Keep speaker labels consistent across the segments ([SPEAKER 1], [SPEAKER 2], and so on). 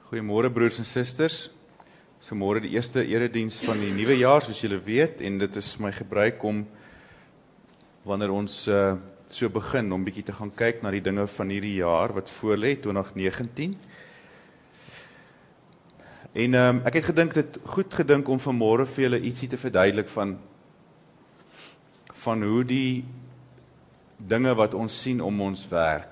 [SPEAKER 1] Goeiemôre broers en susters. So môre die eerste erediens van die nuwe jaar, soos julle weet, en dit is my gebruik om, wanneer ons so begin, om bietjie te gaan kyk na die dinge van hierdie jaar, wat voorlê, 2019. En ek het goed gedink om vanmôre vir julle ietsie te verduidelik van hoe die dinge wat ons sien om ons werk.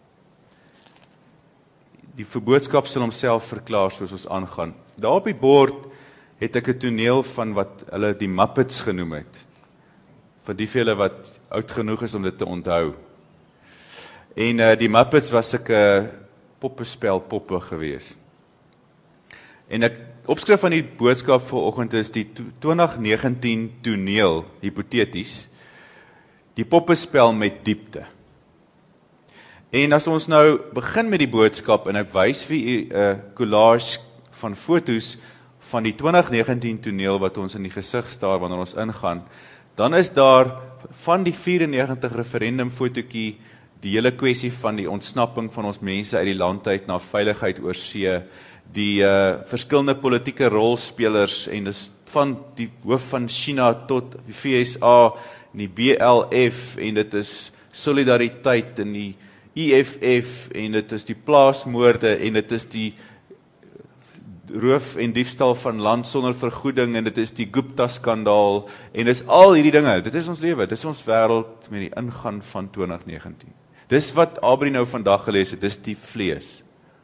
[SPEAKER 1] Die boodskap sal homself verklaar soos ons aangaan. Daar op die bord het ek 'n toneel van wat hulle die Muppets genoem het. Vir die vele wat oud genoeg is om dit te onthou. En die Muppets was ek 'n poppespel poppe gewees. En ek opskrif van die boodskap vanoggend is die 2019 toneel, hipoteties, die poppespel met diepte. En as ons nou begin met die boodskap en ek wys vir u 'n collage van fotos van die 2019 toneel wat ons in die gesig staar wanneer ons ingaan, dan is daar van die 94 referendum fotootjie die hele kwessie van die ontsnapping van ons mense uit die land uit na veiligheid oor see, die verskillende politieke rolspelers en dis van die hoof van China tot die FSA en die BLF en dit is solidariteit en die EFF en dit is die plaasmoorde en dit is die roof en diefstal van land sonder vergoeding en dit is die Gupta-skandaal en dit is al hierdie dinge, dit is ons lewe, dit is ons wêreld met die ingaan van 2019. Dis wat Abri nou vandag gelees het, dis die vlees.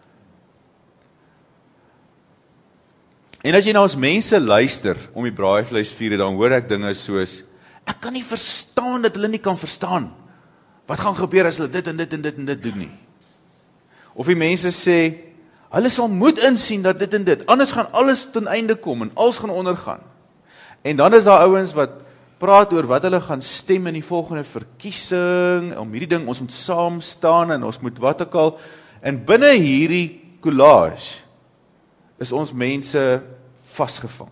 [SPEAKER 1] En as jy na ons mense luister om die braaivleisviere, dan hoor ek dinge soos, ek kan nie verstaan dat hulle nie kan verstaan. Wat gaan gebeur as hulle dit en dit en dit en dit doen nie? Of die mense sê, hulle sal moet insien dat dit en dit, anders gaan alles ten einde kom en alles gaan ondergaan. En dan is daar ouens wat praat oor wat hulle gaan stem in die volgende verkiesing, om hierdie ding, ons moet saam staan en ons moet wat ook al, en binne hierdie collage is ons mense vasgevang.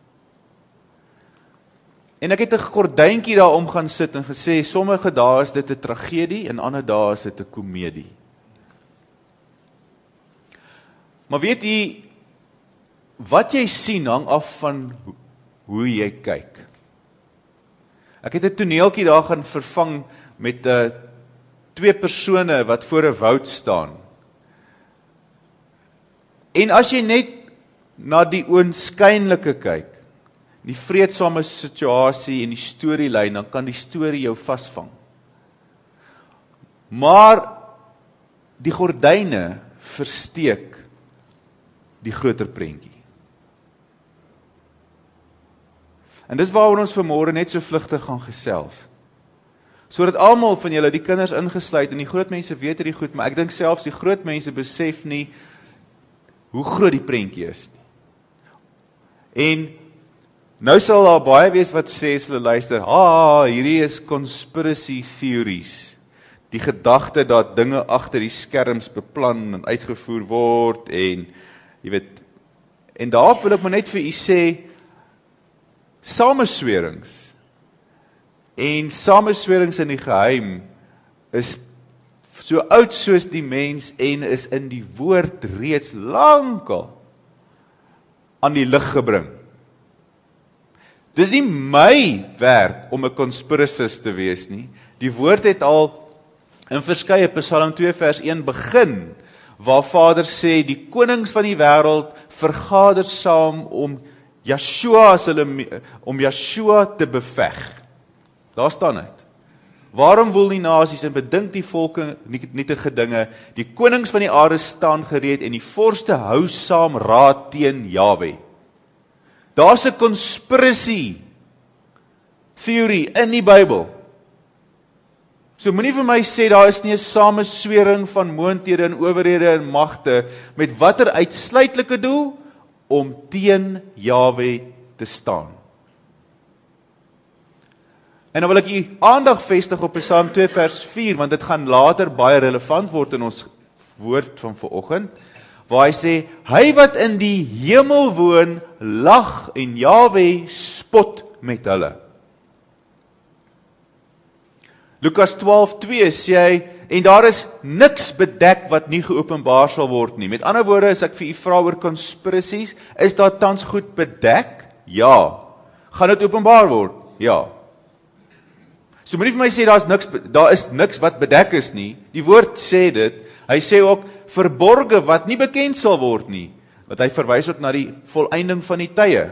[SPEAKER 1] En ek het 'n gordyntjie daarom gaan sit en gesê, sommige dae is dit 'n tragedie en ander dae is dit 'n komedie. Maar weet jy, wat jy sien hang af van hoe jy kyk. Ek het 'n toneeltjie daar gaan vervang met 2 persone wat voor 'n woud staan. En as jy net na die oënskynlike kyk, die vreedsame situasie en die storielyn, dan kan die storie jou vasvang. Maar die gordyne versteek die groter prentjie. En dis waaroor ons vanmôre net so vlugtig gaan gesels. Sodat almal van julle, die kinders ingesluit en die groot mense weet hierdie goed, maar ek dink selfs die groot mense besef nie hoe groot die prentjie is nie. En nou sal daar baie wees wat sê, as hulle luister, hierdie is conspiracy theories. Die gedagte dat dinge agter die skerms beplan en uitgevoer word en jy weet, en daarop wil ek maar net vir u sê, sameswerings en sameswerings in die geheim is so oud soos die mens en is in die woord reeds lankal aan die lig gebring. Dis nie my werk om 'n conspiracist te wees nie. Die woord het al in verskeie Psalm 2 vers 1 begin, waar Vader sê, die konings van die wêreld vergader saam om Yeshua te beveg. Daar staan dit. Waarom wil die nasies en bedink die volke nietige dinge, die konings van die aarde staan gereed en die vorste hou saam raad teen Jahwe. Daar's 'n conspiracy theory in die Bybel. So moenie vir my sê daar is nie 'n sameswering van moondhede en owerhede en magte met watter uitsluitlike doel om teen Jahwe te staan. En dan wil ek u aandag vestig op Psalm 2 vers 4, want dit gaan later baie relevant word in ons woord van vanoggend, waar hy sê, hy wat in die hemel woon, lag en Jahwe spot met hulle. Lukas 12:2 sê hy, en daar is niks bedek wat nie geopenbaar sal word nie. Met ander woorde, as ek vir u vra oor konspirasies, is daar tans goed bedek? Ja. Gaan dit openbaar word? Ja. So moenie vir my sê daar is niks wat bedek is nie. Die woord sê dit. Hy sê ook verborge wat nie bekend sal word nie. Want hy verwys ook na die volëinding van die tye.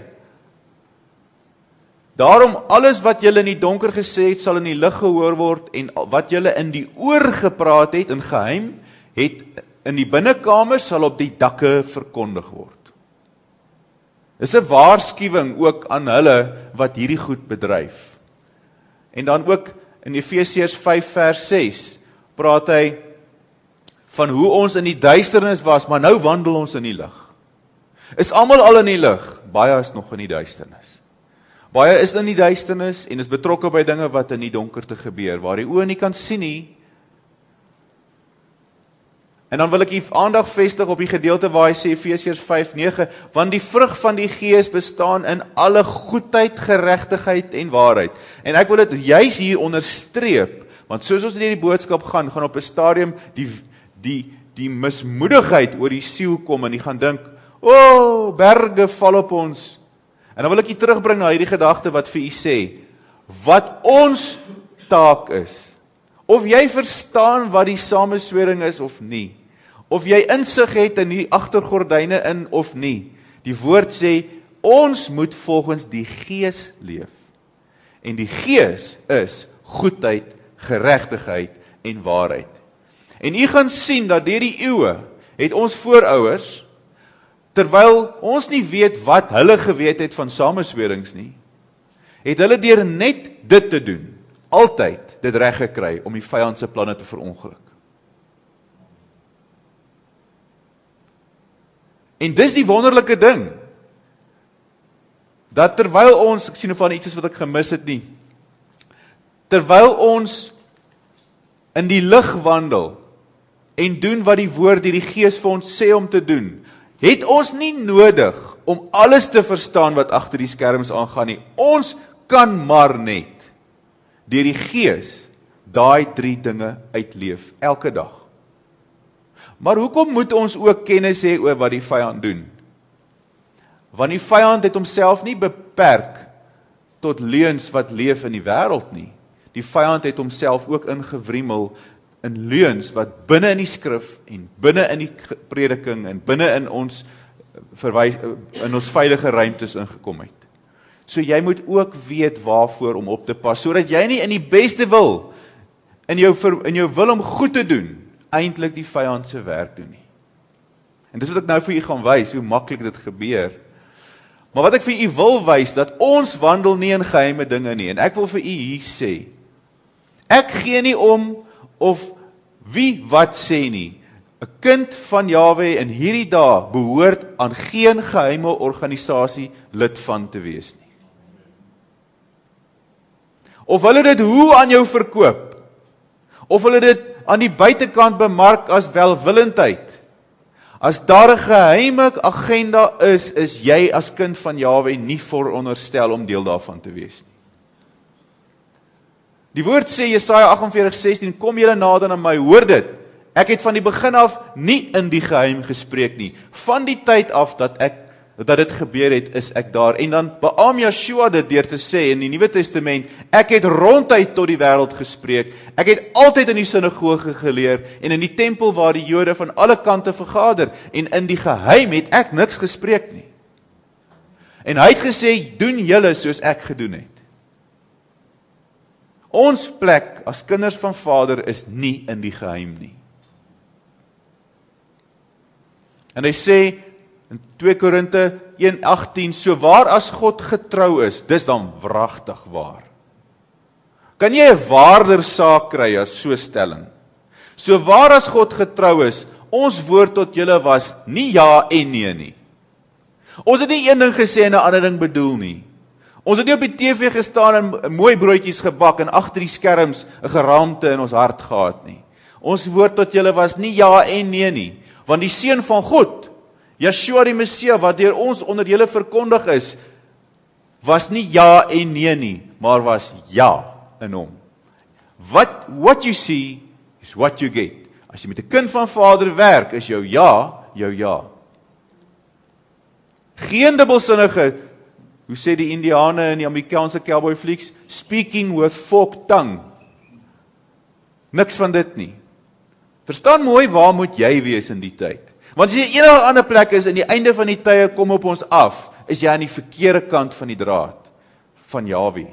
[SPEAKER 1] Daarom alles wat julle in die donker gesê het, sal in die lig gehoor word, en wat julle in die oor gepraat het in geheim, het in die binnekamer sal op die dakke verkondig word. Dis 'n waarskuwing ook aan hulle wat hierdie goed bedryf. En dan ook in Efesiërs 5 vers 6 praat hy van hoe ons in die duisternis was, maar nou wandel ons in die lig. Is almal al in die lig? Baie is nog in die duisternis. Baie is in die duisternis en is betrokke by dinge wat in die donkerte gebeur, waar die oë nie kan sien nie. En dan wil ek u aandag vestig op die gedeelte waar hy sê Efesiërs 5:9, want die vrug van die Gees bestaan in alle goedheid, geregtigheid en waarheid. En ek wil dit juis hier onderstreep, want soos ons in die boodskap gaan op 'n stadium die mismoedigheid oor die siel kom en die gaan dink, berge val op ons. En dan wil ek u terugbring na hierdie gedagte wat vir u sê, wat ons taak is. Of jy verstaan wat die sameswering is of nie. Of jy insig het in die agtergordyne in of nie. Die woord sê, ons moet volgens die Gees leef. En die Gees is goedheid, geregtigheid en waarheid. En u gaan sien dat deur die eeue het ons voorouers, terwyl ons nie weet wat hulle geweet het van sameswerings nie, het hulle deur net dit te doen, altyd dit reg gekry om die vyand se planne te verongeluk. En dis die wonderlike ding, dat terwyl ons, ek sien of van iets is wat ek gemis het nie, terwyl ons in die lig wandel, en doen wat die woord deur die Gees vir ons sê om te doen, het ons nie nodig om alles te verstaan wat agter die skerms aangaan nie. Ons kan maar net deur die Gees daai 3 dinge uitleef elke dag. Maar hoekom moet ons ook kennis hê oor wat die vyand doen? Want die vyand het homself nie beperk tot leuns wat leef in die wêreld nie. Die vyand het homself ook ingewriemel in leuns wat binne in die skrif en binne in die prediking en binne in ons veilige ruimtes ingekom het. So jy moet ook weet waarvoor om op te pas, sodat jy nie in die beste wil, in jou wil om goed te doen, eintlik die vyand se werk doen nie. En dis wat ek nou vir u gaan wys, hoe maklik dit gebeur. Maar wat ek vir u wil wys, dat ons wandel nie in geheime dinge nie, en ek wil vir u hier sê, ek gee nie om of wie wat sê nie. 'n Kind van Jahwe in hierdie dae behoort aan geen geheime organisasie lid van te wees nie. Of hulle dit hoe aan jou verkoop, of hulle dit aan die buitekant bemark as welwillendheid, as daar 'n geheime agenda is jy as kind van Jahwe nie veronderstel om deel daarvan te wees nie. Die woord sê, Jesaja 48:16, kom julle nader aan my, hoor dit, ek het van die begin af nie in die geheim gespreek nie, van die tyd af dat dit gebeur het, is ek daar, en dan beaam Yeshua dit deur te sê, in die Nuwe Testament, ek het ronduit tot die wêreld gespreek, ek het altyd in die sinagoge geleer, en in die tempel waar die Jode van alle kante vergader, en in die geheim het ek niks gespreek nie. En hy het gesê, doen julle soos ek gedoen het. Ons plek as kinders van Vader is nie in die geheim nie. En hy sê in 2 Korinte 1:18, so waar as God getrou is, dis dan wragtig waar. Kan jy 'n waarder saak kry as so stelling? So waar as God getrou is, ons woord tot julle was nie ja en nee nie. Ons het nie een ding gesê en 'n ander ding bedoel nie. Ons het nie op die TV gestaan en mooi broodjies gebak en agter die skerms 'n geraamte in ons hart gehad nie. Ons woord tot julle was nie ja en nee nie, want die Seun van God, Yeshua die Messia, wat deur ons onder julle verkondig is, was nie ja en nee nie, maar was ja in hom. What you see is what you get. As jy met 'n kind van Vader werk, is jou ja, jou ja. Geen dubbelsinnige, hoe sê die Indiane in die Amerikaanse cowboy flieks, speaking with forked tongue. Niks van dit nie. Verstaan mooi, waar moet jy wees in die tyd? Want as jy enige ander plek is, in die einde van die tye kom op ons af, is jy aan die verkeerde kant van die draad, van Jahwe.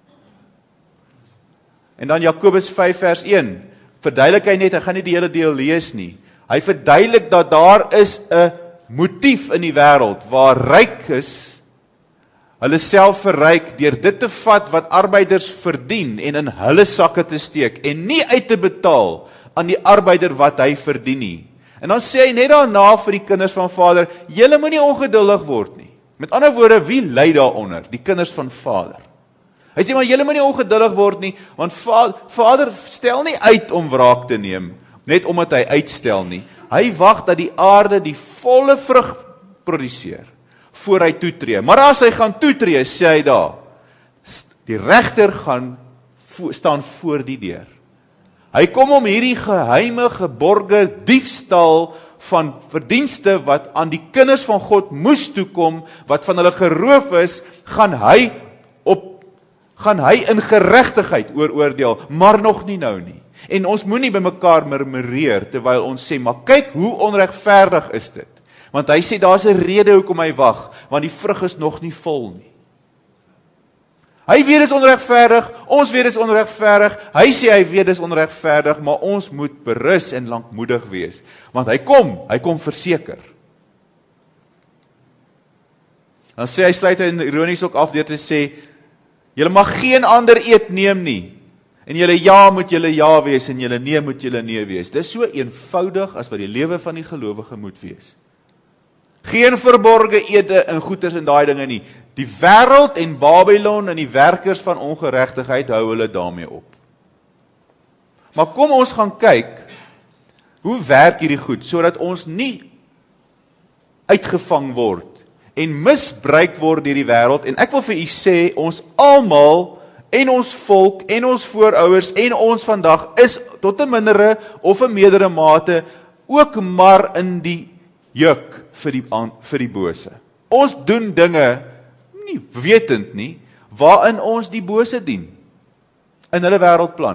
[SPEAKER 1] En dan Jakobus 5 vers 1, verduidelik hy net, hy gaan nie die hele deel lees nie. Hy verduidelik dat daar is 'n motief in die wêreld, waar ryk is, hulle self verryk deur dit te vat wat arbeiders verdien en in hulle sakke te steek en nie uit te betaal aan die arbeider wat hy verdien nie. En dan sê hy net daarna vir die kinders van Vader, julle moenie ongeduldig word nie. Met ander woorde, wie ly daaronder? Die kinders van Vader. Hy sê maar julle moenie ongeduldig word nie, want Vader stel nie uit om wraak te neem, net omdat hy uitstel nie. Hy wag dat die aarde die volle vrug produseer voor hy toetree. Maar as hy gaan toetree, sê hy daar, die regter gaan staan voor die deur. Hy kom om hierdie geheime geborge diefstal van verdienste wat aan die kinders van God moes toekom, wat van hulle geroof is, gaan hy in geregtigheid oordeel, maar nog nie nou nie. En ons moenie by mekaar murmureer, terwyl ons sê, maar kyk hoe onregverdig is dit. Want hy sê, daar's 'n rede hoekom hy wag, want die vrug is nog nie vol nie. Hy weet dis onregverdig, ons weet dis onregverdig, hy sê hy weet dis onregverdig, maar ons moet berus en lankmoedig wees, want hy kom verseker. Dan sê hy, sluit hy ironies ook af deur te sê, julle mag geen ander eet neem nie, en julle ja moet julle ja wees, en julle nee moet julle nee wees. Dis so eenvoudig as wat die lewe van die gelowige moet wees. Geen verborge ete en goeders en daai dinge nie. Die wêreld en Babylon en die werkers van ongeregtigheid hou hulle daarmee op. Maar kom ons gaan kyk, hoe werk hierdie goed, sodat ons nie uitgevang word en misbruik word deur die wêreld. En ek wil vir u sê, ons almal en ons volk en ons voorouers en ons vandag is tot 'n mindere of 'n meerdere mate ook maar in die juk vir die bose. Ons doen dinge nie wetend nie, waarin ons die bose dien in hulle wêreldplan.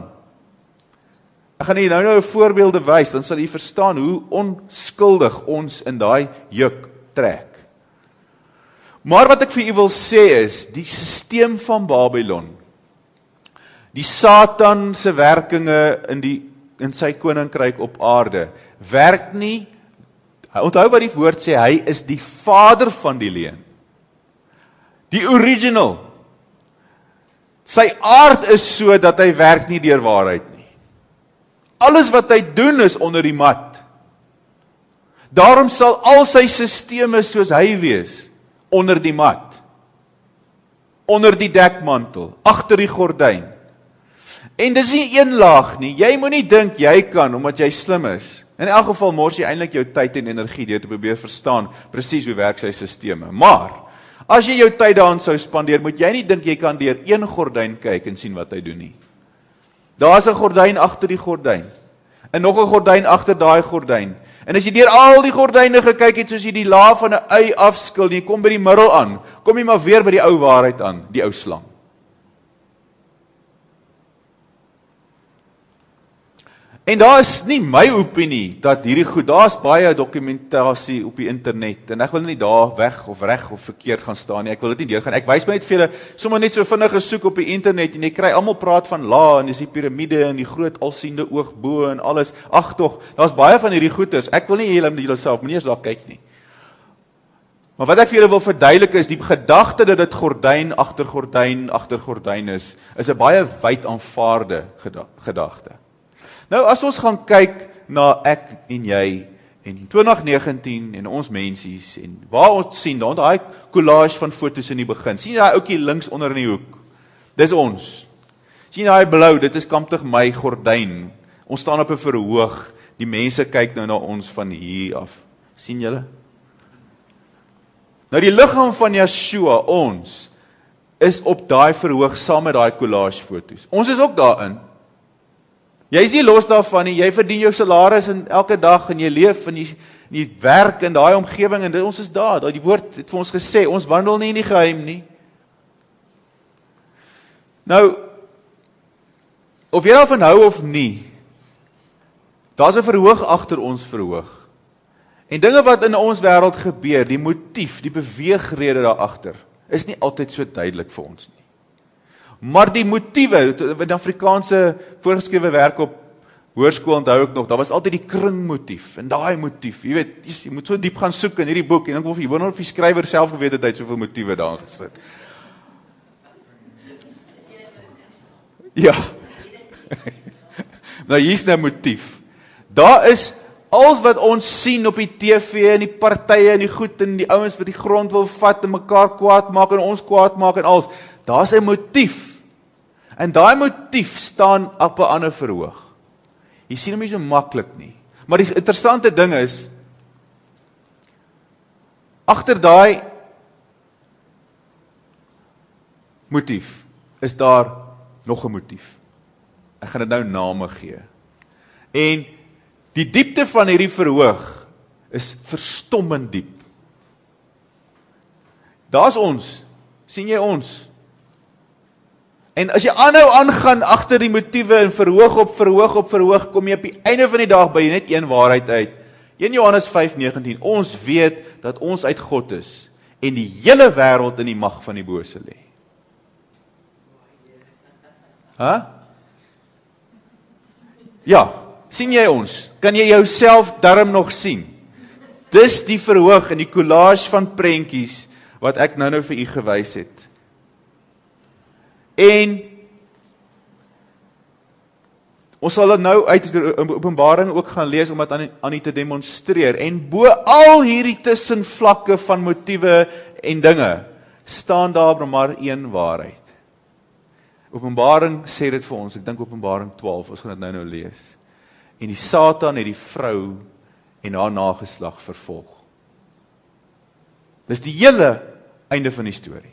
[SPEAKER 1] Ek gaan nou 'n voorbeelde wys, dan sal jy verstaan hoe onskuldig ons in daai juk trek. Maar wat ek vir u wil sê is, die stelsel van Babylon, die Satan se werkinge in sy koninkryk op aarde, werk nie. Onthou wat die woord sê, hy is die vader van die leuen. Die original. Sy aard is so dat hy werk nie deur waarheid nie. Alles wat hy doen is onder die mat. Daarom sal al sy sisteme soos hy wees, onder die mat. Onder die dekmantel, agter die gordyn. En dis nie een laag nie, jy moenie dink jy kan, omdat jy slim is. In elk geval mors jy eintlik jou tyd en energie deur te probeer verstaan presies hoe werk sy sisteme. Maar, as jy jou tyd daaraan sou spandeer, moet jy nie dink jy kan deur een gordyn kyk en sien wat hy doen nie. Daar's 'n gordyn agter die gordyn, en nog 'n gordyn agter daai gordyn. En as jy deur al die gordyne gekyk het, soos jy die laag van 'n ui afskil, jy kom by die middel aan, kom jy maar weer by die ou waarheid aan, die ou slang. En daar is nie my opinie dat hierdie goed, daar's baie dokumentasie op die internet, en ek wil nie daar weg of reg of verkeerd gaan staan nie, ek wil dit nie deurgaan, ek wys my net vir julle, sommer net so vinnig gesoek op die internet, en jy kry almal praat van en dis die piramide, en die groot alsiende oog bo, en alles, ag tog, daar's baie van hierdie goeders, ek wil nie julle self, moenie eens daar kyk nie. Maar wat ek vir julle wil verduidelik is, die gedagte dat dit gordyn agter gordyn is 'n baie wyd aanvaarde gedagte. Nou, as ons gaan kyk na ek en jy, en 2019, en ons mensies, en waar ons sien, daar daai collage van foto's in die begin, sien jy daai ouetjie links onder in die hoek, dis ons, sien jy daai blou, dit is kamptig my gordyn, ons staan op 'n verhoog, die mense kyk nou na ons van hier af, sien julle? Nou die liggaam van Yeshua, ons, is op daai verhoog saam met daai collage foto's, ons is ook daarin. Jy is nie los daarvan nie, jy verdien jou salaris en elke dag en jy leef en jy werk in daai omgewing en ons is daar, die woord het vir ons gesê, ons wandel nie in die geheim nie. Nou, of jy daarvan hou of nie, daar's 'n verhoog agter ons verhoog. En dinge wat in ons wêreld gebeur, die motief, die beweegrede daar agter, is nie altyd so duidelik vir ons nie. Maar die motiewe, in Afrikaanse voorgeskrewe werk op hoërskool onthou ek nog, daar was altyd die kringmotief, en daai motief, jy weet, jy moet so diep gaan soek in hierdie boek, en ek wonder of die skrywer self geweet het, hy het soveel motiewe daar gesit. Ja, nou hier's nou motief. Daar is alles wat ons sien op die TV en die partye en die goed en die ouens wat die grond wil vat en mekaar kwaad maak en ons kwaad maak en alles. Daar's 'n motief. En daai motief staan op 'n ander verhoog. Jy sien hom nie so maklik nie. Maar die interessante ding is, agter daai motief is daar nog 'n motief. Ek gaan dit nou name gee. En die diepte van hierdie verhoog is verstommend diep. Daar's ons, sien jy ons? En as jy aanhou aangaan agter die motiewe en verhoog op verhoog op verhoog, kom jy op die einde van die dag by net een waarheid uit. 1 Johannes 5:19, ons weet dat ons uit God is en die hele wêreld in die mag van die bose lê. Ja, sien jy ons? Kan jy jouself darm nog sien? Dis die verhoog in die collage van prentjies wat ek nou vir u gewys het. En ons sal dit nou uit Openbaring ook gaan lees om dit aan u te demonstreer. En bo al hierdie tussenvlakke van motiewe en dinge staan daar maar een waarheid. Openbaring sê dit vir ons, ek dink Openbaring 12, ons gaan dit nou lees. En die Satan het die vrou en haar nageslag vervolg. Dis die hele einde van die storie.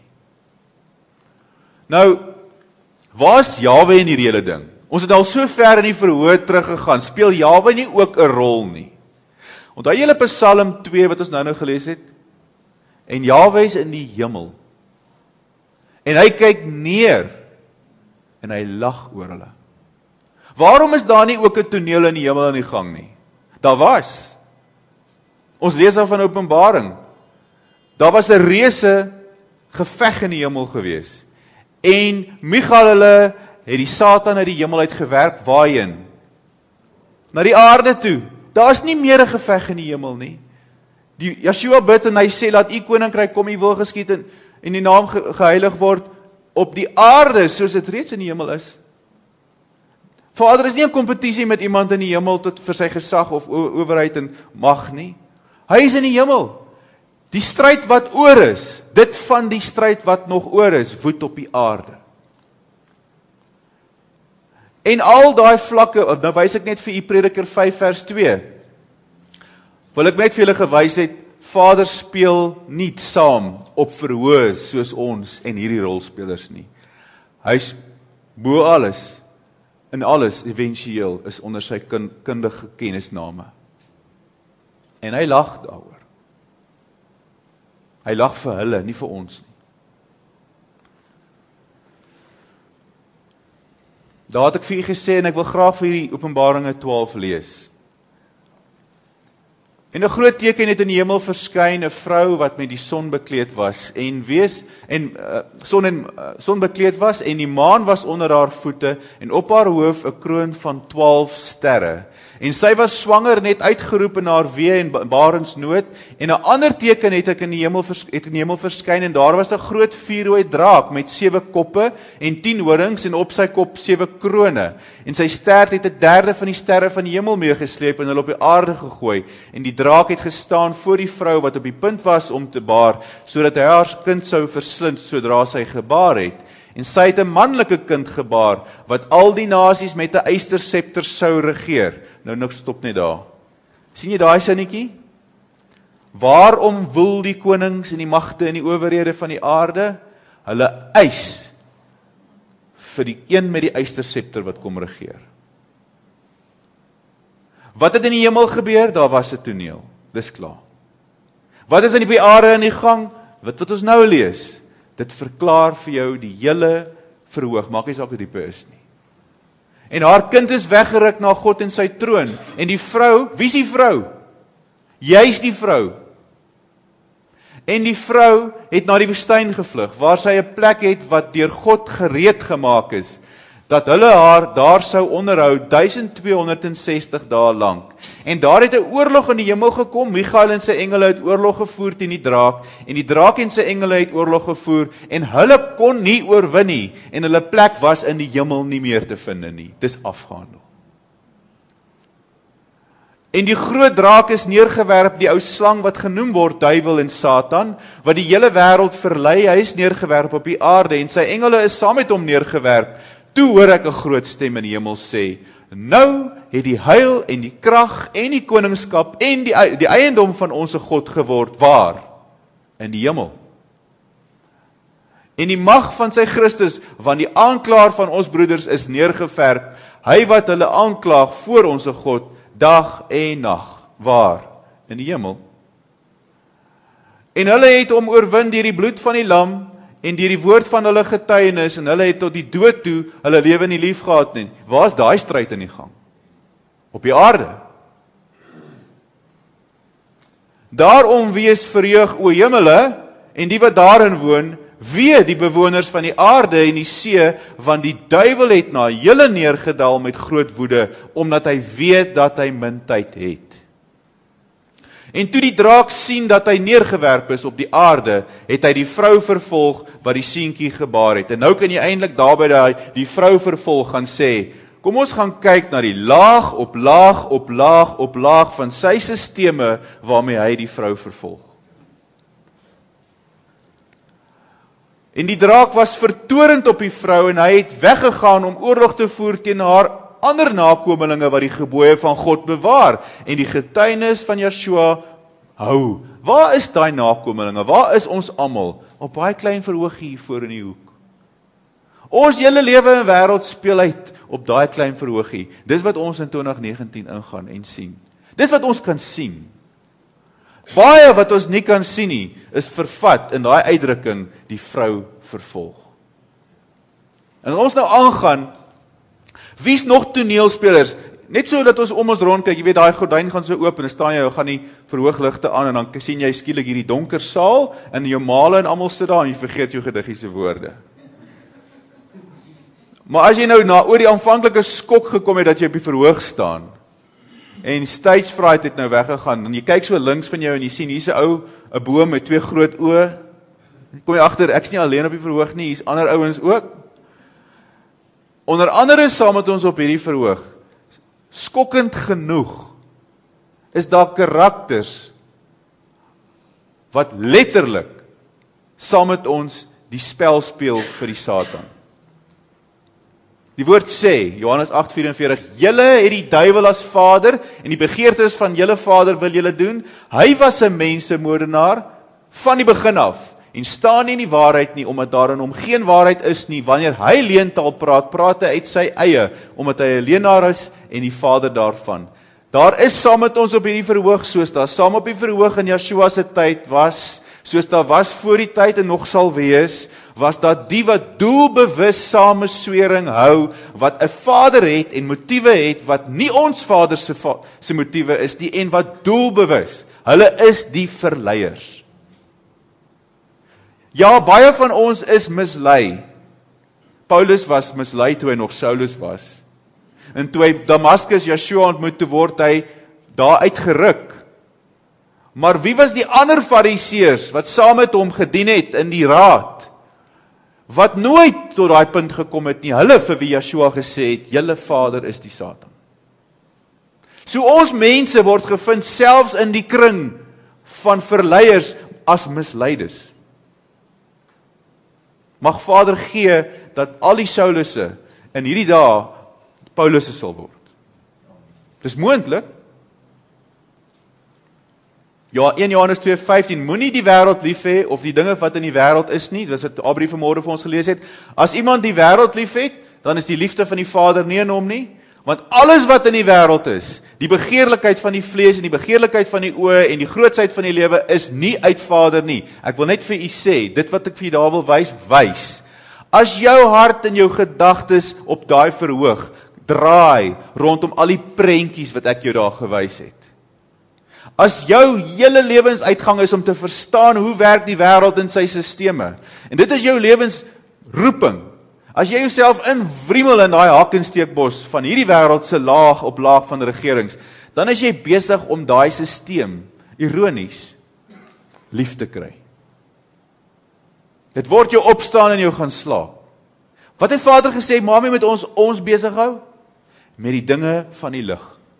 [SPEAKER 1] Nou, waar is Jahwe in hierdie hele ding? Ons het al so ver in die verhoor teruggegaan, speel Jahwe nie ook 'n rol nie? Onthou julle Psalm 2 wat ons nou gelees het? En Jahwe is in die hemel. En hy kyk neer en hy lag oor hulle. Waarom is daar nie ook 'n toneel in die hemel aan die gang nie? Daar was. Ons lees dan van Openbaring. Daar was 'n reuse geveg in die hemel gewees. En Michael het die Satan uit die hemel uitgewerp, waarheen? Na die aarde toe. Daar is nie meer 'n geveg in die hemel nie. Die Yeshua bid en hy sê, laat u koninkryk kom, u wil geskied en die naam geheilig word op die aarde, soos dit reeds in die hemel is. Vader is nie 'n kompetisie met iemand in die hemel tot vir sy gesag of owerheid en mag nie. Hy is in die hemel. Die stryd wat oor is, dit van die stryd wat nog oor is, woed op die aarde. En al daai vlakke, nou wys ek net vir u Prediker 5 vers 2, wil ek net vir julle gewys het, Vader speel nie saam op verhoog soos ons en hierdie rolspelers nie. Hy's bo alles, en alles eventueel is onder sy kundige kennisname. En hy lag daaroor. Hy lag vir hulle, nie vir ons nie. Daar het ek vir u gesê, en ek wil graag vir die Openbaringe 12 lees. En 'n groot teken het in die hemel verskyn, 'n vrou wat met die son bekleed was, son bekleed was, en die maan was onder haar voete, en op haar hoof 'n kroon van 12 sterre. En sy was swanger, net uitgeroep in haar wee en barensnood, en 'n ander teken het in die hemel verskyn, en daar was 'n groot vuurrooi draak met 7 koppe en 10 horings, en op sy kop 7 krone. En sy stert het 1/3 van die sterre van die hemel meegesleep en hulle op die aarde gegooi. En die draak het gestaan voor die vrou wat op die punt was om te baar, sodat hy haar kind sou verslind sodra sy gebaar het. En sy het 'n manlike kind gebaar, wat al die nasies met 'n ysterscepter sou regeer. Nou stop net daar. Sien jy daai sinnetjie? Waarom woel die konings en die magte en die owerhede van die aarde? Hulle eis vir die een met die ysterscepter wat kom regeer. Wat het in die hemel gebeur? Daar was 'n toneel. Dis klaar. Wat is in die aarde in die gang? Wat ons nou lees, dit verklaar vir jou die hele verhoog, maak nie saak hoe diep is nie. En haar kind is weggeruk na God en sy troon. En die vrou, wie is die vrou? Jy's die vrou. En die vrou het na die woestyn gevlug, waar sy 'n plek het wat deur God gereed gemaak is, dat hulle haar daar sou onderhou 1260 dae lank. En daar het 'n oorlog in die hemel gekom, Michael en sy engele het oorlog gevoer teen die draak, en die draak en sy engele het oorlog gevoer, en hulle kon nie oorwin nie, en hulle plek was in die hemel nie meer te vind nie. Dis afgehandel. En die groot draak is neergewerp, die ou slang wat genoem word duiwel en Satan, wat die hele wêreld verlei, hy is neergewerp op die aarde, en sy engele is saam met hom neergewerp. Toe hoor ek 'n groot stem in die hemel sê, nou het die heil en die krag en die koningskap en die eiendom van ons God geword, waar? In die hemel. En die mag van sy Christus, want die aanklaer van ons broeders is neergeverp, hy wat hulle aanklaag voor ons God, dag en nag, waar? In die hemel. En hulle het hom oorwin deur die bloed van die lam, en deur die woord van hulle getuienis, en hulle het tot die dood toe, hulle lewe nie lief gehad nie. Waar is daai stryd in die gang? Op die aarde. Daarom wees verheug, o hemele, en die wat daarin woon, wee die bewoners van die aarde en die see, want die duiwel het na julle neergedaal met groot woede, omdat hy weet dat hy min tyd het. En toe die draak sien dat hy neergewerp is op die aarde, het hy die vrou vervolg wat die seentjie gebaar het. En nou kan jy eintlik daarby die vrou vervolg gaan sê, kom ons gaan kyk na die laag op laag op laag op laag van sy sisteme waarmee hy die vrou vervolg. En die draak was vertorend op die vrou en hy het weggegaan om oorlog te voer teen haar ander nakomelinge wat die gebooie van God bewaar en die getuienis van Yeshua hou. Waar is daai nakomelinge? Waar is ons almal? Op baie klein verhoogie hier voor in die hoek. Ons hele lewe en wêreld speel uit op daai klein verhoogie. Dis wat ons in 2019 ingaan en sien. Dis wat ons kan sien. Baie wat ons nie kan sien nie, is vervat in daai uitdrukking, die vrou vervolg. En ons nou aangaan, wie's nog toneelspelers? Net so dat ons om ons rond kyk, jy weet daai gordyn gaan so oop en dan staan jy, gaan die verhoogligte aan en dan sien jy skielik hierdie donker saal en jou maale en almal sit daar en jy vergeet jou gediggiese woorde. Maar as jy nou oor die aanvanklike skok gekom het dat jy op die verhoog staan en stage fright het nou weggegaan en jy kyk so links van jou en jy sien hier's 'n ou, 'n boom met twee groot oë. Kom jy agter, ek's nie alleen op die verhoog nie, hier's ander ouens ook. Onder andere saam met ons op hierdie verhoog, skokkend genoeg, is daar karakters wat letterlik saam met ons die spel speel vir die Satan. Die woord sê, Johannes 8:44, julle het die duiwel as vader en die begeertes van julle vader wil julle doen. Hy was 'n mensemoordenaar van die begin af en staan nie in die waarheid nie, omdat daar in hom geen waarheid is nie. Wanneer hy leentaal praat, praat hy uit sy eie, omdat hy 'n leenaar is en die vader daarvan. Daar is saam met ons op hierdie verhoog, soos daar saam op die verhoog in Yeshua se tyd was, soos daar was voor die tyd en nog sal wees, was dat die wat doelbewus sameswering hou, wat 'n vader het en motiewe het, wat nie ons vader se motiewe is nie, en wat doelbewus, hulle is die verleiers. Ja, baie van ons is mislei. Paulus was mislei toe hy nog Saulus was. En toe hy Damaskus Yeshua ontmoet, toe word hy daar uitgeruk. Maar wie was die ander fariseërs wat saam met hom gedien het in die raad? Wat nooit tot daai punt gekom het nie, hulle vir wie Yeshua gesê het, julle vader is die Satan. So ons mense word gevind selfs in die kring van verleiers as misleides. Mag Vader gee dat al die Saulusse in hierdie dae Paulusse sal word. Dis moontlik. Ja, 1 Johannes 2:15, moenie die wêreld lief hê of die dinge wat in die wêreld is nie. Dis wat Abri vanmôre vir ons gelees het. As iemand die wêreld lief het, dan is die liefde van die Vader nie in hom nie. Want alles wat in die wêreld is, die begeerlikheid van die vlees en die begeerlikheid van die oë en die grootsheid van die lewe is nie uit Vader nie. Ek wil net vir u sê, dit wat ek vir u daar wil wys. As jou hart en jou gedagtes op daai verhoog draai rondom al die prentjies wat ek jou daar gewys het. As jou hele lewensuitgang is om te verstaan hoe werk die wêreld in sy sisteme, en dit is jou lewensroeping, as jy jouself invriemel in daai hakensteekbos van hierdie wêreld se laag op laag van regerings, dan is jy besig om daai sisteem, ironies, lief te kry. Dit word jou opstaan en jou gaan slaap. Wat het Vader gesê, maak my met ons besig hou? Met die dinge van die lig.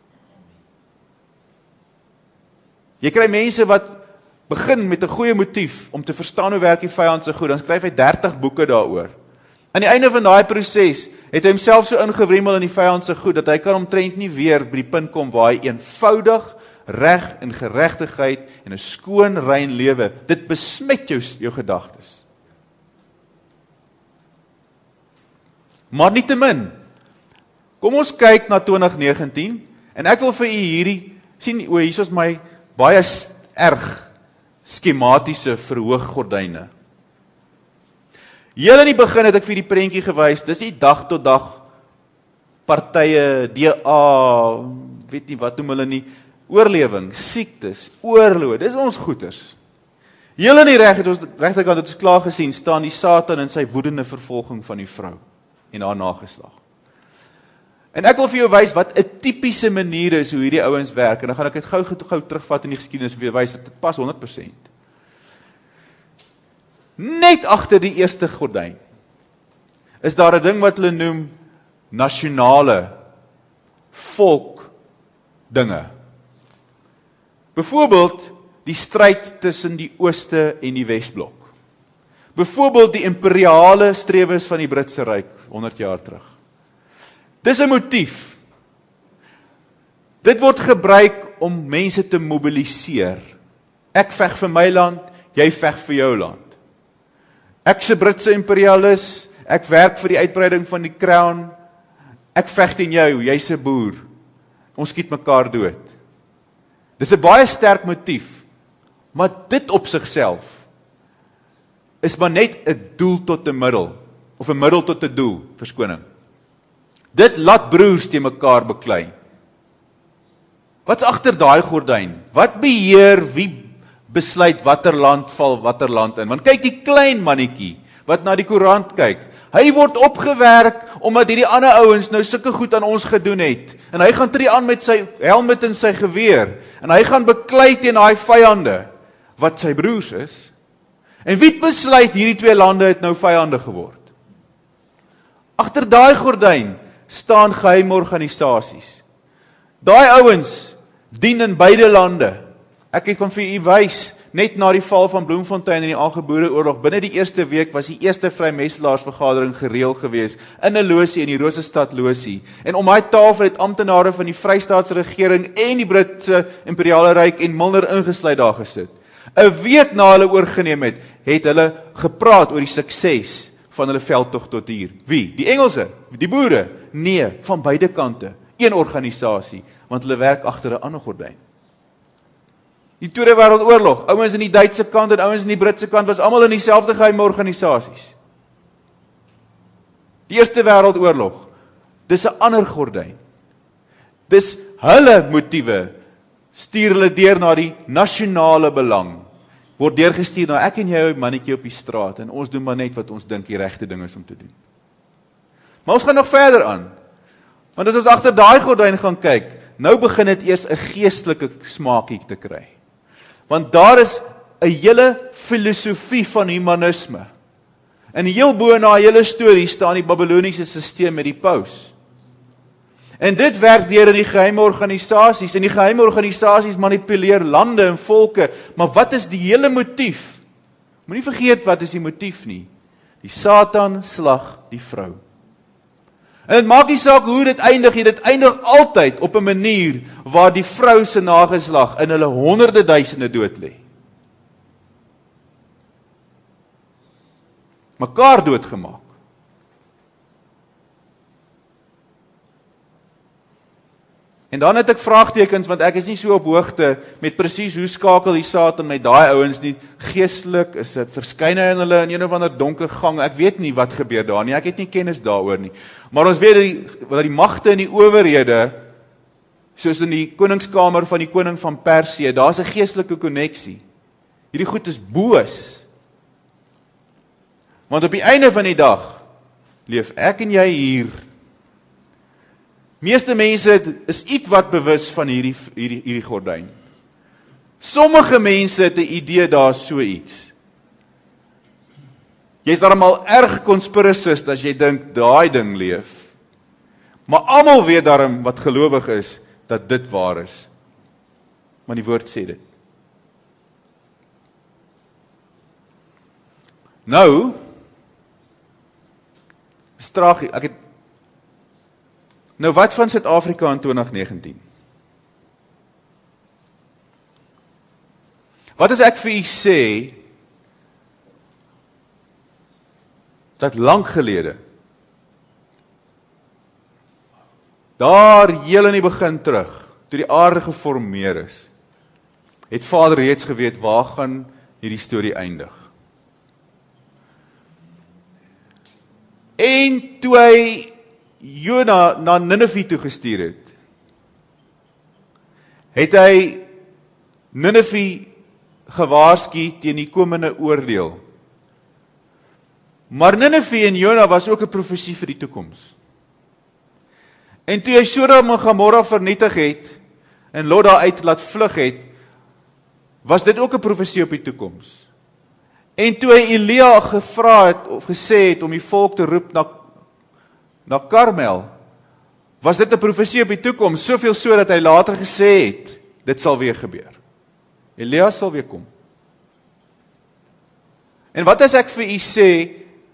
[SPEAKER 1] Jy kry mense wat begin met 'n goeie motief om te verstaan hoe werk die vyand se goed, dan skryf hy 30 boeke daaroor. Aan die einde van daai proses het hy homself so ingewrimmel in die vyand se goed, dat hy kan omtrent nie weer by die punt kom waar hy eenvoudig, reg en geregtigheid en 'n skoon, rein lewe, dit besmet jou gedagtes. Maar nietemin, kom ons kyk na 2019, en ek wil vir u hierdie, sien, hier is my baie erg skematiese verhooggordyne. Heel in die begin het ek vir die prentjie gewys, dis die dag tot dag partye, DA, weet nie wat noem hulle nie, oorlewing, siektes, oorloë, dis ons goeters. Heel in die regterkant het ons klaar gesien, staan die Satan in sy woedende vervolging van die vrou en haar nageslag. En ek wil vir jou wys wat 'n tipiese manier is hoe hierdie ouens werk, en dan gaan ek dit gou terugvat in die geskiedenis en weer wys dat dit pas 100%. Net agter die eerste gordyn is daar 'n ding wat hulle noem nasionale volk dinge. Byvoorbeeld die stryd tussen die Ooste en die Wesblok. Byvoorbeeld die imperiale strewes van die Britse Ryk 100 jaar terug. Dis 'n motief. Dit word gebruik om mense te mobiliseer. Ek veg vir my land, jy veg vir jou land. Ek's 'n Britse imperialis, ek werk vir die uitbreiding van die crown, ek veg teen jou, jy's 'n boer. Ons skiet mekaar dood. Dis 'n baie sterk motief, maar dit op sigself is maar net 'n doel tot 'n middel, of 'n middel tot 'n doel, verskoning. Dit laat broers teen mekaar beklei. Wat's agter daai gordyn? Wat beheer, wie besluit watter land val watter land in? Want kyk die klein mannetjie wat na die koerant kyk. Hy word opgewerk omdat hierdie ander ouens nou sulke goed aan ons gedoen het. En hy gaan tree aan met sy helmet en sy geweer. En hy gaan beklei teen daai vyande wat sy broers is. En wie besluit hierdie twee lande het nou vyande geword? Agter daai gordyn staan geheime organisasies. Daai ouens dien in beide lande. Ek kan vir u wys, net na die val van Bloemfontein in die Angeboereoorlog, binne die eerste week was die eerste vrymetselaarsvergadering gereël gewees in 'n losie in die Rosestad losie. En om daai tafel het amptenare van die Vrystaatse regering en die Britse Imperiale Ryk en Milner ingesluit daar gesit. 'n week na hulle oorgeneem het hulle gepraat oor die sukses van hulle veldtog tot hier. Wie? Die Engelse? Die boere? Nee, van beide kante. Een organisasie, want hulle werk agter 'n ander gordyn. Die Tweede Wêreldoorlog, ouens in die Duitse kant en ouens in die Britse kant was almal in dieselfde geheime organisasies. Die Eerste Wêreldoorlog, dis 'n ander gordyn. Dis hulle motiewe, stuur hulle deur na die nasionale belang. Word deurgestuur na ek en jy, mannetjie op die straat, en ons doen maar net wat ons dink die regte ding is om te doen. Maar ons gaan nog verder aan. Want as ons agter daai gordyn gaan kyk, nou begin dit eers 'n geestelike smaakie te kry. Want daar is 'n hele filosofie van humanisme. En heel bo na 'n hele storie staan die Babiloniese stelsel met die paus. En dit werk deur in die geheime organisasies, en die geheime organisasies manipuleer lande en volke, maar wat is die hele motief? Moenie vergeet wat is die motief nie. Die Satan slag die vrou. En dit maak nie saak hoe dit eindig altyd op 'n manier waar die vrou se nageslag in hulle honderde duisende dood lê. Mekaar doodgemaak. En dan het ek vraagtekens, want ek is nie so op hoogte met presies hoe skakel die Satan met daai ouens nie. Geestelik is dit verskyn hy in hulle in een of ander donker gang. Ek weet nie wat gebeur daar nie. Ek het nie kennis daaroor nie. Maar ons weet dat die magte en die owerhede, soos in die koningskamer van die koning van Persië, daar's 'n geestelike koneksie. Hierdie goed is boos. Want op die einde van die dag leef ek en jy hier. Meeste mense is ietwat bewus van hierdie gordyn. Sommige mense het 'n idee daar so iets. Jy's darmal erg conspiracist as jy dink daai ding leef. Maar almal weet darm wat gelowig is dat dit waar is. Maar die woord sê dit. Nou, stragie, nou wat van Suid-Afrika in 2019? Wat as ek vir u sê, dat lank gelede, daar heel in die begin terug, toe die aarde geformeer is, het Vader reeds geweet, waar gaan hierdie storie eindig? En toe hy Jona na Ninive toe gestuur het hy Ninive gewaarsku teen die komende oordeel. Maar Ninive en Jona was ook 'n profesie vir die toekoms. En toe hy Sodom en Gomorra vernietig het, en Lot daar uit laat vlug het, was dit ook 'n profesie op die toekoms. En toe hy Elia gevra het, of gesê het, om die volk te roep na Karmel, was dit 'n profesie op die toekoms, soveel so dat hy later gesê het, dit sal weer gebeur. Elia sal weer kom. En wat as ek vir u sê,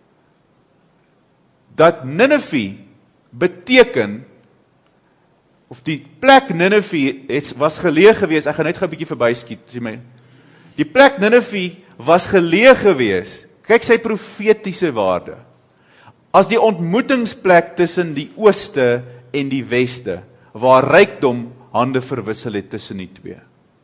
[SPEAKER 1] dat Ninive beteken, of die plek Ninive was geleë gewees, ek gaan net gou 'n bietjie verbyskiet, sê my. Die plek Ninive was geleë gewees, kyk sy profetiese waarde, as die ontmoetingsplek tussen die ooste en die weste, waar rykdom hande verwissel het tussen die twee.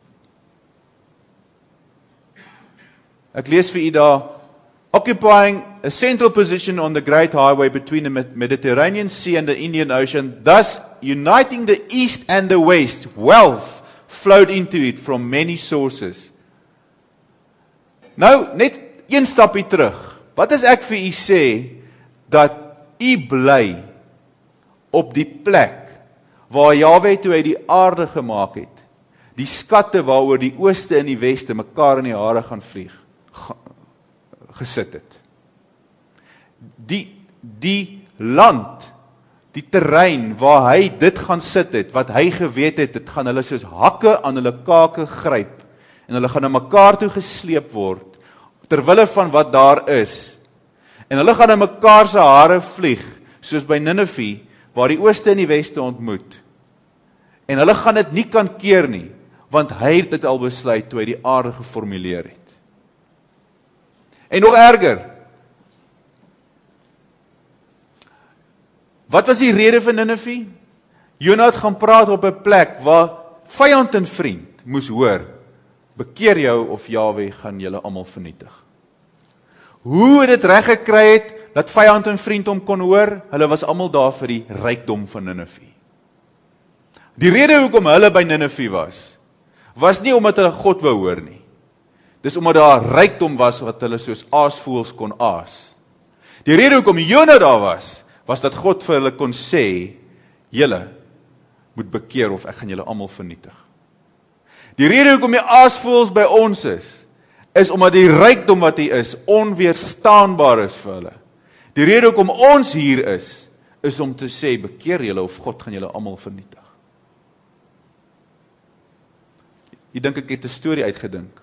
[SPEAKER 1] Ek lees vir u daar, occupying a central position on the great highway between the Mediterranean Sea and the Indian Ocean, thus uniting the east and the west, wealth flowed into it from many sources. Nou, net een stapie terug. Wat as ek vir u sê, dat u bly op die plek, waar Jahwe toe hy die aarde gemaak het, die skatte waaroor die ooste en die weste mekaar in die hare gaan vlieg, gesit het. Die land, die terrein waar hy dit gaan sit het, wat hy geweet het, dit gaan hulle soos hakke aan hulle kake gryp, en hulle gaan na mekaar toe gesleep word, terwille van wat daar is, en hulle gaan na mekaar se hare vlieg, soos by Ninive, waar die ooste en die weste ontmoet, en hulle gaan dit nie kan keer nie, want hy het dit al besluit, toe hy die aarde geformuleer het. En nog erger, wat was die rede van Ninive? Jona het gaan praat op 'n plek waar vyand en vriend moes hoor, bekeer jou of Jahwe gaan julle almal vernietig. Hoe het dit reg gekry het, dat vyand en vriend hom kon hoor? Hulle was almal daar vir die rykdom van Ninive. Die rede hoekom hulle by Ninive was nie omdat hulle God wou hoor nie. Dis omdat daar rykdom was wat hulle soos aasvoëls kon aas. Die rede hoekom Jona daar was dat God vir hulle kon sê, julle moet bekeer of ek gaan julle almal vernietig. Die rede hoekom die aasvoëls by ons is omdat die rykdom wat hier is, onweerstaanbaar is vir hulle. Die rede hoekom ons hier is om te sê, bekeer julle of God gaan julle almal vernietig. Ek dink ek het 'n storie uitgedink.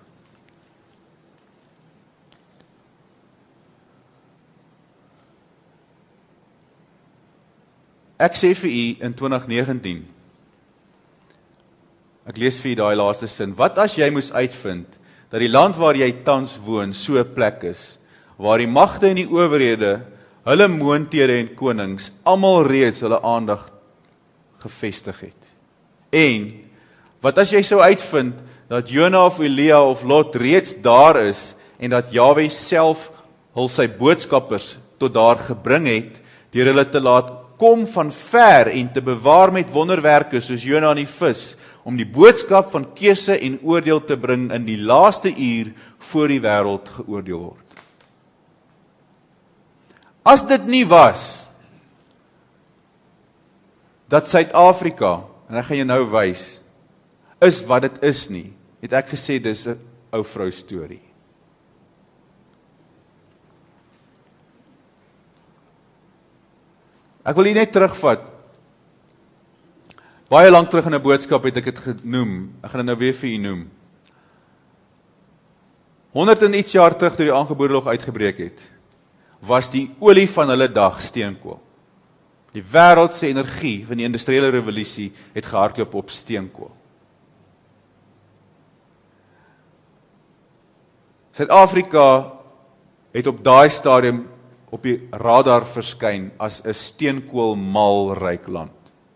[SPEAKER 1] Ek sê vir u in 2019, ek lees vir u daai laaste sin, wat as jy moes uitvind, dat die land waar jy tans woon, so 'n plek is, waar die magte en die owerhede, hulle moonthede en konings, almal reeds hulle aandag gevestig het. En wat as jy sou uitvind dat Jona of Elia of Lot reeds daar is en dat Jahwe self hul sy boodskappers tot daar gebring het deur hulle te laat kom van ver en te bewaar met wonderwerke soos Jona en die vis om die boodskap van keuse en oordeel te bring in die laaste uur voor die wêreld geoordeel word. As dit nie was dat Suid-Afrika, en ek gaan jou nou wys, is wat dit is nie, het ek gesê dis 'n ou vrou storie. Ek wil hier net terugvat. Baie lank terug in 'n boodskap het ek dit genoem. Ek gaan dit nou weer vir u noem. 100 en iets jaar terug toe die Angeboreoorlog uitgebreek het, was die olie van hulle dag steenkool. Die wêreld se energie van die industriële revolusie het gehardloop op steenkool. Suid-Afrika het op daai stadium op die radar verskyn as 'n steenkoolmal ryk land.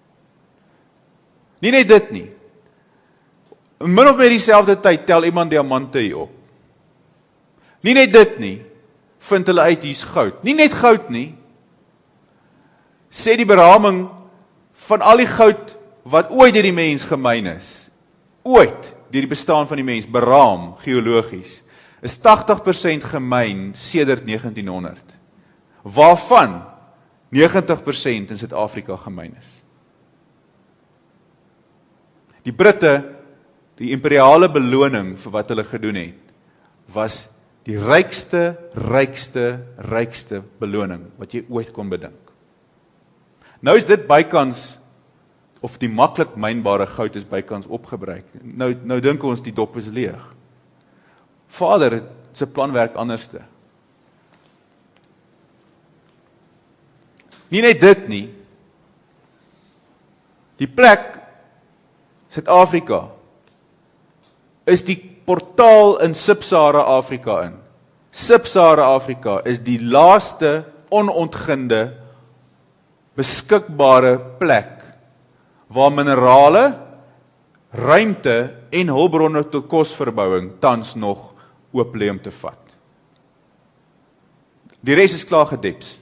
[SPEAKER 1] Nie net dit nie. In min of meer dieselfde tyd tel iemand diamante hier op. Nie net dit nie, vind hulle uit hier's goud. Nie net goud nie, sê die beraming van al die goud wat ooit deur die mens gemyn is, ooit deur die bestaan van die mens, beraam, geologies, is 80% gemyn sedert 1900. Waarvan 90% in Suid-Afrika gemyn is. Die Britte, die imperiale beloning vir wat hulle gedoen het, was die rykste beloning wat jy ooit kon bedink. Nou is dit bykans, of die maklik mynbare goud is bykans opgebruik. Nou dink ons die dop is leeg. Vader het sy plan werk anderste. Nie net dit nie, die plek, Suid-Afrika, is die portaal in Sub-Sahara Afrika in. Sub-Sahara Afrika is die laaste onontginde, beskikbare plek, waar minerale, ruimte en hulpbronne tot kosverbouing tans nog oop lê om te vat. Die res is klaar gedeps.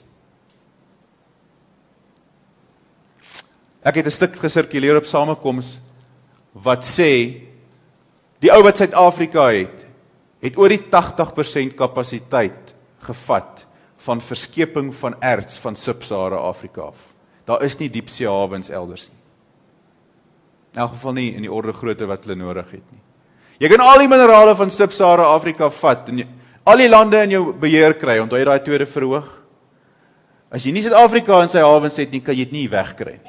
[SPEAKER 1] Ek het 'n stuk gesirkuleer op samekoms wat sê, die ou wat Suid-Afrika het oor die 80% kapasiteit gevat van verskeping van erts van Sub-Sahara Afrika af. Daar is nie diepsee hawens elders nie. In elk geval nie in die orde grootte wat hulle nodig het nie. Jy kan al die minerale van Sub-Sahara Afrika vat en al die lande in jou beheer kry, onthou jy daai tweede verhoog? As jy nie Suid-Afrika in sy hawens het nie, kan jy dit nie wegkry nie.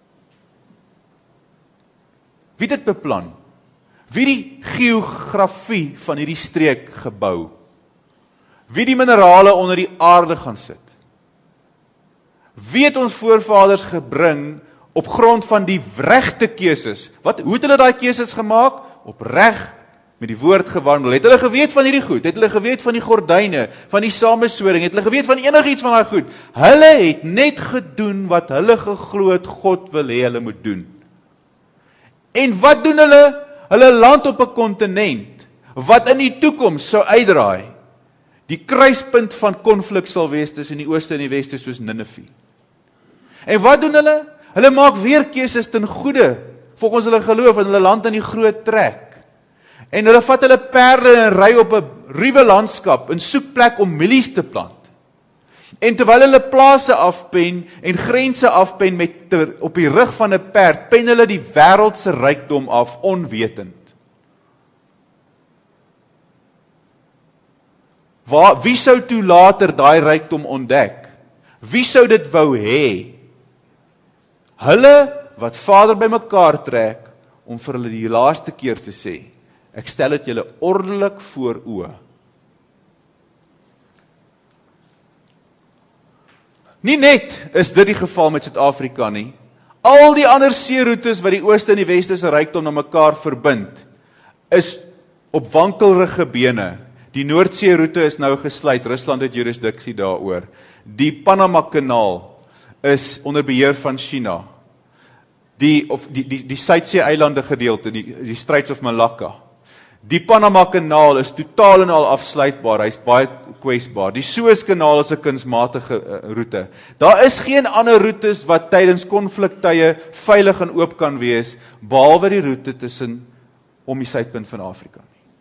[SPEAKER 1] Wie dit beplan? Wie die geografie van hierdie streek gebou? Wie die minerale onder die aarde gaan sit? Wie het ons voorvaders gebring op grond van die regte keuses? Hoe het hulle daai keuses gemaak? Opreg, met die woord gewandel. Het hulle geweet van hierdie goed? Het hulle geweet van die gordyne, van die samesoring? Het hulle geweet van enigiets van daai goed? Hulle het net gedoen wat hulle geglo het God wil hê hulle moet doen. En wat doen hulle? Hulle land op 'n kontinent wat in die toekoms sou uitdraai. Die kruispunt van konflik sal wees tussen die ooste en die weste soos Ninive. En wat doen hulle? Hulle maak weer keuses ten goeie, volgens hulle geloof, en hulle land in die groot trek. En hulle vat hulle perde en ry op 'n ruwe landskap en soek plek om mielies te plant. En terwyl hulle plase afpen en grense afpen op die rug van 'n perd, pen hulle die wêreldse rykdom af onwetend. Wie sou toe later daai rykdom ontdek? Wie sou dit wou hê? Hulle wat Vader bymekaar trek om vir hulle die laaste keer te sê, ek stel dit julle ordelik voor oë. Nie net is dit die geval met Suid-Afrika nie. Al die ander seeroetes wat die ooste en die weste se rykdom na mekaar verbind, is op wankelrige bene. Die Noordsee-roete is nou gesluit, Rusland het jurisdiksie daaroor. Die Panama-kanaal is onder beheer van China. die Suidsee-eilande gedeelte, die Straits of Malacca. Die Panama-kanaal is totaal en al afsluitbaar, hy is baie kwesbaar. Die Suez-kanaal is 'n kunsmatige roete. Daar is geen ander roetes wat tydens konfliktye veilig en oop kan wees, behalwe die roete tussen om die suidpunt van Afrika.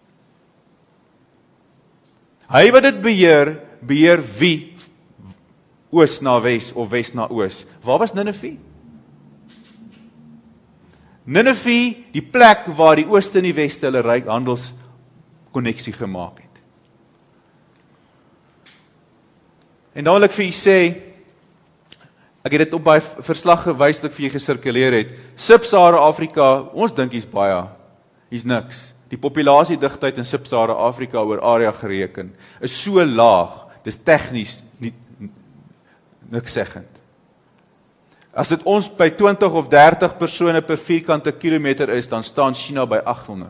[SPEAKER 1] Hy wat dit beheer wie? Oos na wes of wes na oos. Waar was Ninive? Ninive, die plek waar die ooste en die weste hulle ryk handelskonneksie gemaak het. En dan wil ek vir u sê, ek het dit op baie verslag gewys wat ek vir julle gesirkuleer het. Sub-Sahara Afrika, ons dink hier's baie, hier's niks. Die populasiedigtheid in Sub-Sahara Afrika oor area gereken is so laag, dis tegnies niks seggend. As dit ons by 20 of 30 persone per vierkante kilometer is, dan staan China by 800.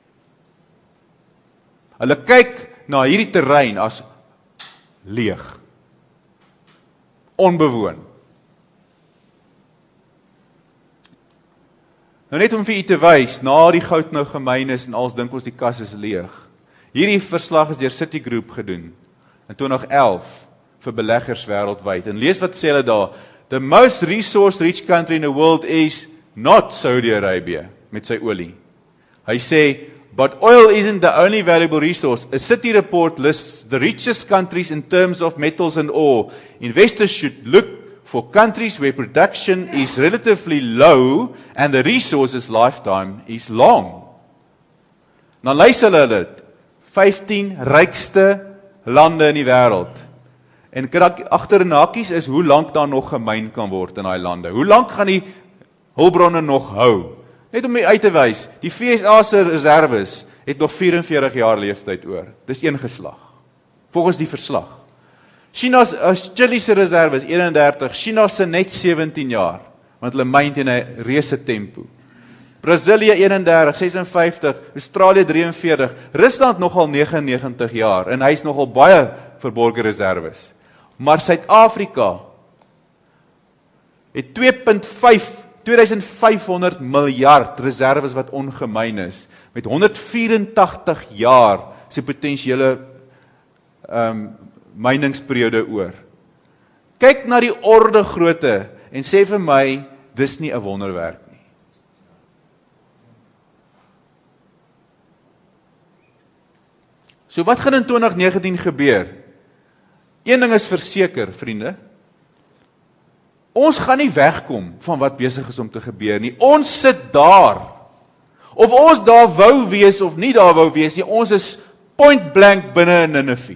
[SPEAKER 1] Hulle kyk na hierdie terrein as leeg, onbewoon. Nou net om vir u te wys, na die goud nou gemyn is en als dink ons die kas is leeg. Hierdie verslag is deur Citigroup gedoen in 2011 vir beleggers wêreldwyd. En lees wat sê hulle daar, the most resource-rich country in the world is not Saudi Arabia, met sy olie. Hy sê, but oil isn't the only valuable resource. A Citi report lists the richest countries in terms of metals and ore. Investors should look for countries where production is relatively low and the resources lifetime is long. Nou luister hulle dit, 15 rykste lande in die wêreld. En agter in hakies is hoe lank daar nog gemyn kan word in daai lande. Hoe lank gaan die hulpbronne nog hou? Net om uit te wys, die FSA se reserves het nog 44 jaar leeftyd oor. Dis een geslag. Volgens die verslag. Chile se reserves 31, China se net 17 jaar, want hulle myn teen 'n reuse tempo. Brasilia 31, 56, Australië 43, Rusland nogal 99 jaar en hy's nogal baie verborgde reserves. Maar Suid-Afrika het 2500 miljard reserves wat ongemyn is, met 184 jaar se potensiële myningsperiode oor. Kyk na die orde grootte en sê vir my, dis nie 'n wonderwerk nie. So wat gaan in 2019 gebeur? Een ding is verseker, vriende. Ons gaan nie wegkom van wat besig is om te gebeur nie. Ons sit daar. Of ons daar wou wees of nie daar wou wees nie, ons is point blank binne in Ninive.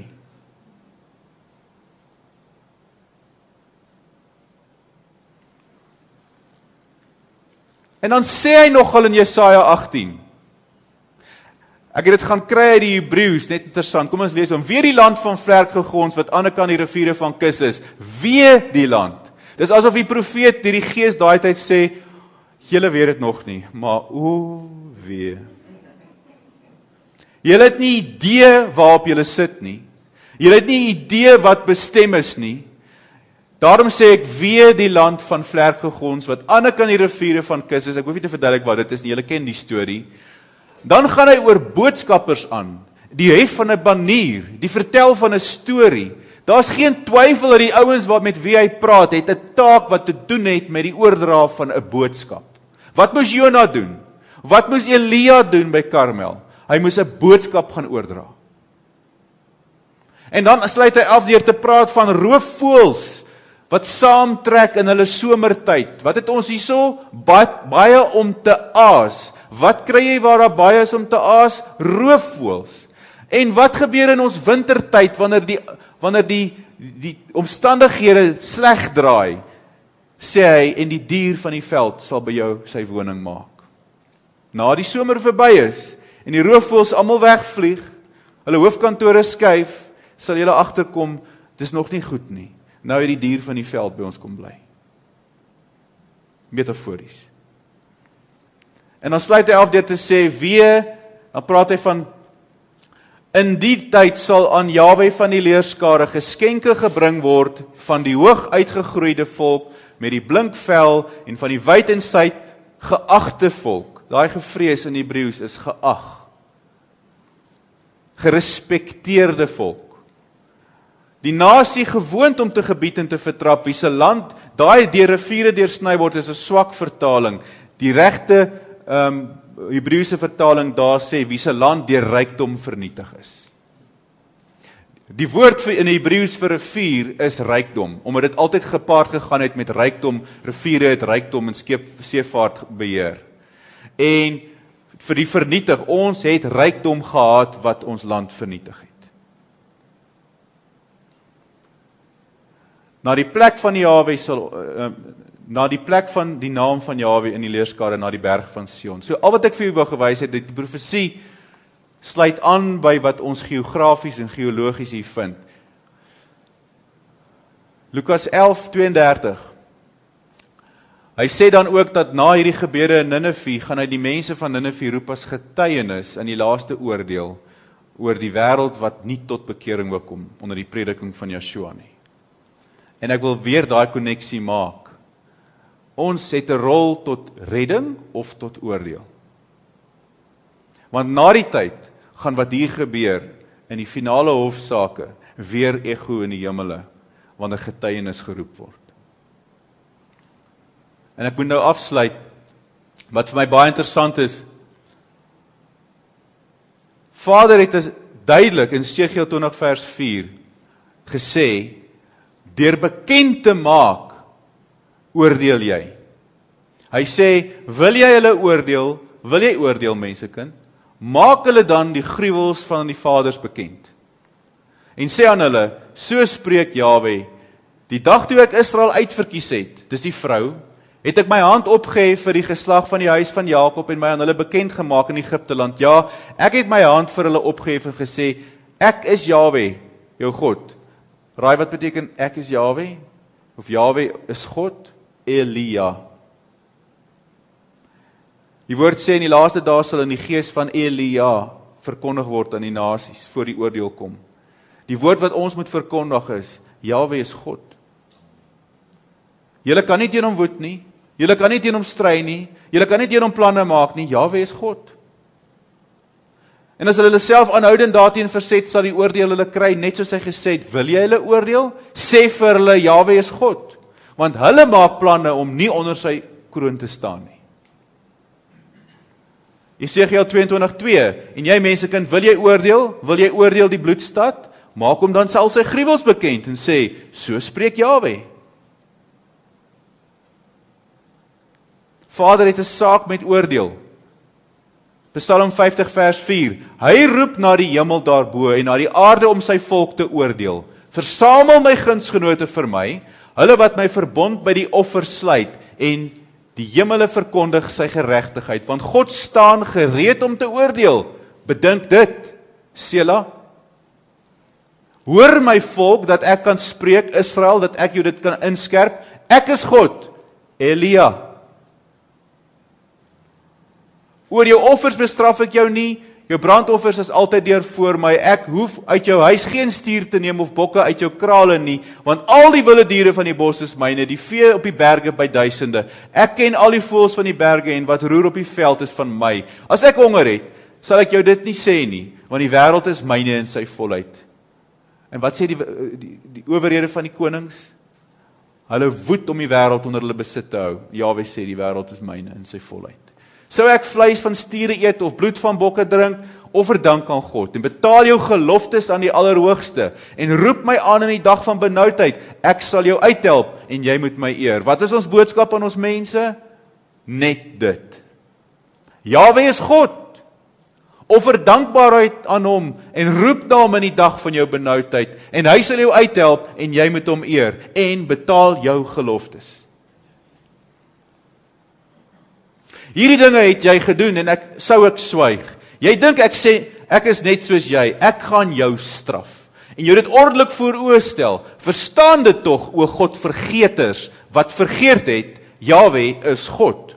[SPEAKER 1] En dan sê hy nogal in Jesaja 18. Ek het dit gaan kry uit die Hebreëus, net interessant. Kom ons lees hom. Weer die land van vlerkgegons wat aan die kant die riviere van kus is. Weer die land. Dis asof die profeet deur die Gees daai tyd sê, julle weet dit nog nie, maar wee. Julle het nie idee waarop julle sit nie. Julle het nie idee wat bestem is nie. Daarom sê ek wee die land van vlerkgegons wat aan die kant die riviere van kus is. Ek hoef nie te verduidelik wat dit is nie, julle ken die storie. Dan gaan hy oor boodskappers aan, die hef van 'n banier, die vertel van 'n storie. Daar's geen twyfel dat die ouens met wie hy praat, het 'n taak wat te doen het met die oordra van 'n boodskap. Wat moes Jona doen? Wat moes Elia doen by Karmel? Hy moes 'n boodskap gaan oordra. En dan sluit hy af deur te praat van roofvoëls wat saamtrek in hulle somertyd. Wat het ons hierso? Baie om te aas. Wat kry jy waar daar baie is om te aas? Roofvoëls. En wat gebeur in ons wintertyd wanneer die omstandighede sleg draai? Sê hy, en die dier van die veld sal by jou sy woning maak. Na die somer verby is en die roofvoëls almal wegvlieg, hulle hoofkantore skuif, sal julle agterkom, dis nog nie goed nie. Nou het die dier van die veld by ons kom bly. Metafories. En dan sluit hy af deur te sê, dan praat hy van, in die tyd sal aan Jahwe van die leerskare geskenke gebring word van die hoog uitgegroeide volk met die blink vel en van die wyd en suid geagte volk. Daai gevrees in Hebreëus is geag. Gerespekteerde volk. Die nasie gewoond om te gebied en te vertrap, wie se land daai deur riviere deursny word, is 'n swak vertaling. Die regte Hebreëse vertaling daar sê, wie se land deur rykdom vernietig is. Die woord in Hebreëus vir rivier is rykdom, omdat dit altyd gepaard gegaan het met rykdom, riviere het rykdom en seevaart beheer. En vir die vernietig, ons het rykdom gehad wat ons land vernietig het. Na die plek van Jahwe na die plek van die naam van Jahwe in die leerskare, na die berg van Sion. So al wat ek vir u wou gewys het, die profesie sluit aan by wat ons geografies en geologies hier vind. Lukas 11:32. Hy sê dan ook dat na hierdie gebeure in Ninive, gaan hy die mense van Ninive roep as getuienis in die laaste oordeel oor die wêreld wat nie tot bekering wil kom onder die prediking van Yeshua nie. En ek wil weer daai koneksie maak. Ons het 'n rol tot redding of tot oordeel. Want na die tyd gaan wat hier gebeur in die finale hofsaake weer ego in die hemele, wanneer getuienis geroep word. En ek moet nou afsluit, wat vir my baie interessant is, Vader het duidelik in Esegiel 20 vers 4 gesê, deur bekend te maak, oordeel jy. Hy sê, wil jy hulle oordeel, wil jy oordeel mensekind, maak hulle dan die gruwels van die vaders bekend. En sê aan hulle, so spreek Jahwe, die dag toe ek Israel uitverkies het, dis die vrou, het ek my hand opgehef vir die geslag van die huis van Jakob en my aan hulle bekend gemaak in Egipte land. Ja, ek het my hand vir hulle opgehef en gesê, ek is Jahwe, jou God. Raai wat beteken ek is Jahwe? Of Jahwe is God? Elia. Die woord sê in die laaste dae sal in die gees van Elia verkondig word aan die nasies voor die oordeel kom. Die woord wat ons moet verkondig is, Jahwe is God. Julle kan nie teen hom woed nie, julle kan nie teen hom stry nie, julle kan nie teen hom planne maak nie, Jahwe is God. En as hulle self aanhoudend daarteen verset, sal die oordeel hulle kry, net soos hy gesê het, wil jy hulle oordeel? Sê vir hulle, Jahwe is God. Want hulle maak planne om nie onder sy kroon te staan nie. Esegiel 22:2, en jy mensekind, wil jy oordeel? Wil jy oordeel die bloedstad? Maak hom dan sal sy gruwels bekend en sê, so spreek Jahwe. Vader het 'n saak met oordeel. Psalm 50 vers 4, hy roep na die hemel daarbo en na die aarde om sy volk te oordeel. Versamel my gunsgenote vir my, hulle wat my verbond by die offer sluit, en die hemele verkondig sy geregtigheid, want God staan gereed om te oordeel. Bedink dit, Sela. Hoor my volk, dat ek kan spreek, Israel, dat ek jou dit kan inskerp. Ek is God, Elia. Oor jou offers bestraf ek jou nie, jou brandoffers is altyd deur voor my, ek hoef uit jou huis geen stier te neem of bokke uit jou krale nie, want al die wilde diere van die bos is myne, die vee op die berge by duisende, ek ken al die voëls van die berge en wat roer op die veld is van my. As ek honger het, sal ek jou dit nie sê nie, want die wêreld is myne in sy volheid. En wat sê die owerhede van die konings? Hulle woed om die wêreld onder hulle besit te hou. Jahwe sê die wêreld is myne in sy volheid. Sou ek vleis van stiere eet of bloed van bokke drink, offer dank aan God en betaal jou geloftes aan die Allerhoogste en roep my aan in die dag van benoudheid, ek sal jou uithelp en jy moet my eer. Wat is ons boodskap aan ons mense? Net dit. Jahwe is God. Offer dankbaarheid aan hom en roep na hom in die dag van jou benoudheid en hy sal jou uithelp en jy moet hom eer en betaal jou geloftes. Hierdie dinge het jy gedoen en ek swyg. Jy dink ek sê, ek is net soos jy, ek gaan jou straf. En jy dit ordelik vooroorstel, verstaan dit tog, o God vergeters, wat vergeet het, Jahwe is God.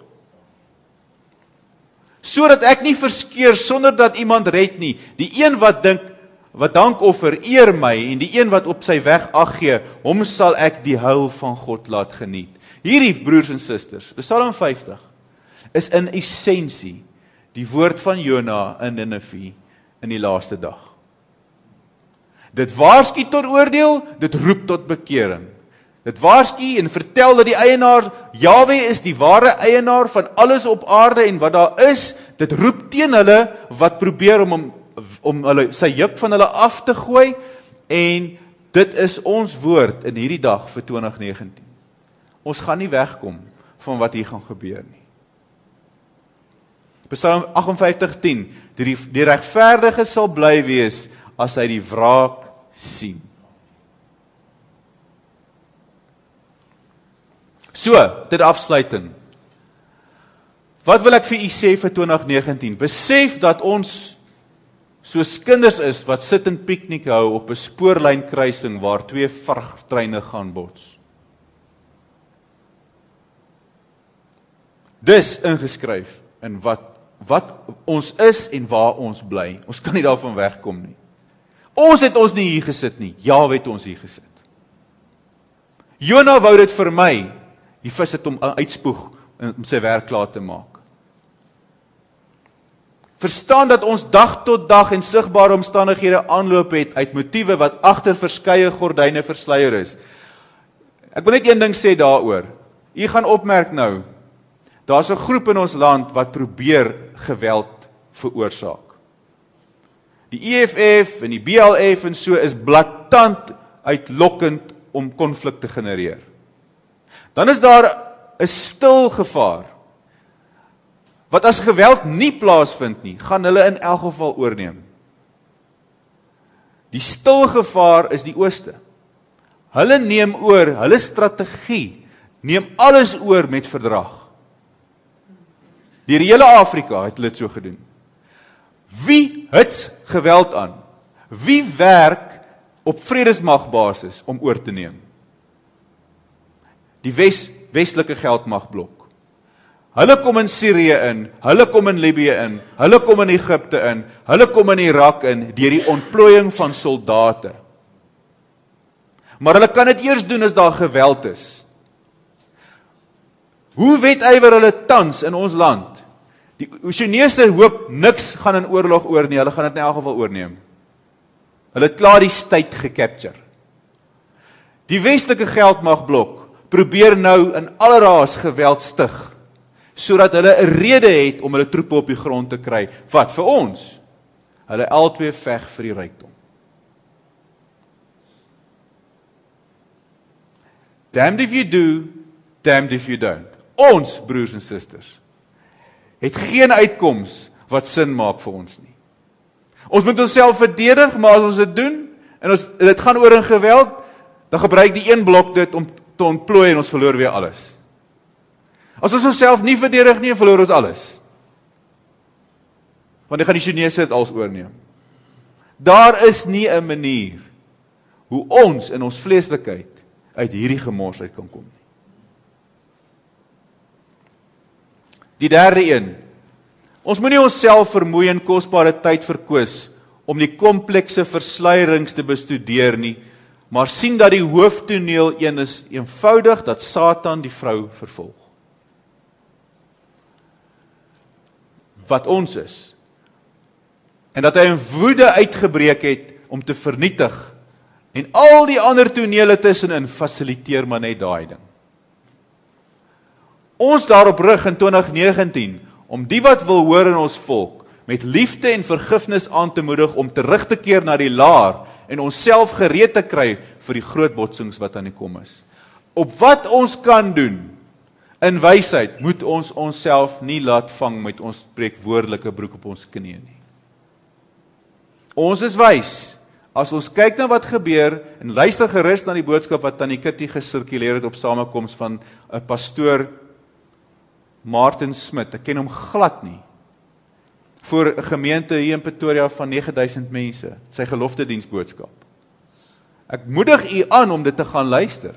[SPEAKER 1] Sodat ek nie verskeer sonder dat iemand red nie, die een wat dankoffer eer my, en die een wat op sy weg ag gee, hom sal ek die heil van God laat geniet. Hierdie broers en susters, Psalm 50, is in essensie die woord van Jona in Ninive in die laaste dag. Dit waarsku tot oordeel, dit roep tot bekering. Dit waarsku en vertel dat die eienaar, Jahwe is die ware eienaar van alles op aarde en wat daar is, dit roep teen hulle wat probeer om hulle, sy juk van hulle af te gooi, en dit is ons woord in hierdie dag vir 2019. Ons gaan nie wegkom van wat hier gaan gebeur nie. Psalm 58:10, die regverdige sal bly wees as hy die wraak sien. So, dit afsluiting. Wat wil ek vir u sê vir 2019? Besef dat ons soos kinders is wat sit en piknik hou op 'n spoorlynkruising waar 2 vragtreine gaan bots. Dis ingeskryf in wat ons is en waar ons bly. Ons kan nie daarvan wegkom nie. Ons het ons nie hier gesit nie. Jahwe het ons hier gesit. Jona wou dit vir my. Die vis het hom uitspoeg om sy werk klaar te maak. Verstaan dat ons dag tot dag en sigbare omstandighede aanloop het uit motiewe wat agter verskeie gordyne versluier is. Ek wil net een ding sê daaroor. U gaan opmerk nou, daar's 'n groep in ons land wat probeer geweld veroorsaak. Die EFF en die BLF en so is blaatant uitlokkend om konflik te genereer. Dan is daar 'n stil gevaar, wat as geweld nie plaasvind nie, gaan hulle in elk geval oorneem. Die stil gevaar is die ooste. Hulle neem oor, hulle strategie, neem alles oor met verdrag. Die hele Afrika het hulle dit so gedoen. Wie het geweld aan? Wie werk op vredesmagbasis om oor te neem? Die westelike geldmagblok. Hulle kom in Sirië in, hulle kom in Libië in, hulle kom in Egipte in, hulle kom in Irak in, deur die ontplooiing van soldate. Maar hulle kan dit eers doen as daar geweld is. Hoe wetywer hulle tans in ons land? Die Chinese hoop niks gaan in oorlog oor nie, hulle gaan dit in elk geval oorneem. Hulle het klaar die tyd gecapture. Die westelike geldmagblok probeer nou in allerlei geweld stig, sodat hulle 'n rede het om hulle troepe op die grond te kry. Wat vir ons? Hulle albei veg vir die rykdom. Damned if you do, damned if you don't. Ons, broers en susters, het geen uitkoms wat sin maak vir ons nie. Ons moet onsself verdedig, maar as ons dit doen, en dit gaan oor 'n geweld, dan gebruik die een blok dit om te ontplooi en ons verloor weer alles. As ons onsself nie verdedig nie, verloor ons alles. Want dan gaan die Chinese dit als oorneem. Daar is nie 'n manier hoe ons in ons vleeslikheid uit hierdie gemors uit kan kom nie. Die derde een. Ons moenie onsself vermoei en kosbare tyd verkwis om die komplekse versluierings te bestudeer nie, maar sien dat die hooftoneel een is eenvoudig dat Satan die vrou vervolg. Wat ons is. En dat hy in woede uitgebreek het om te vernietig en al die ander tonele tussenin fasiliteer maar net daai ding. Ons daarop rig in 2019 om die wat wil hoor in ons volk met liefde en vergifnis aan te moedig om terug te keer na die laar en onsself gereed te kry vir die groot botsings wat aan die kom is. Op wat ons kan doen in wysheid moet ons onsself nie laat vang met ons spreekwoordelike broek op ons knieë nie. Ons is wys. As ons kyk na wat gebeur en luister gerus na die boodskap wat Tannie Kitty gesirkuleer het op samekoms van 'n pastoor Martin Smit, ek ken hom glad nie, voor 'n gemeente hier in Pretoria van 9000 mense, sy geloofsdiensboodskap. Ek moedig u aan om dit te gaan luister.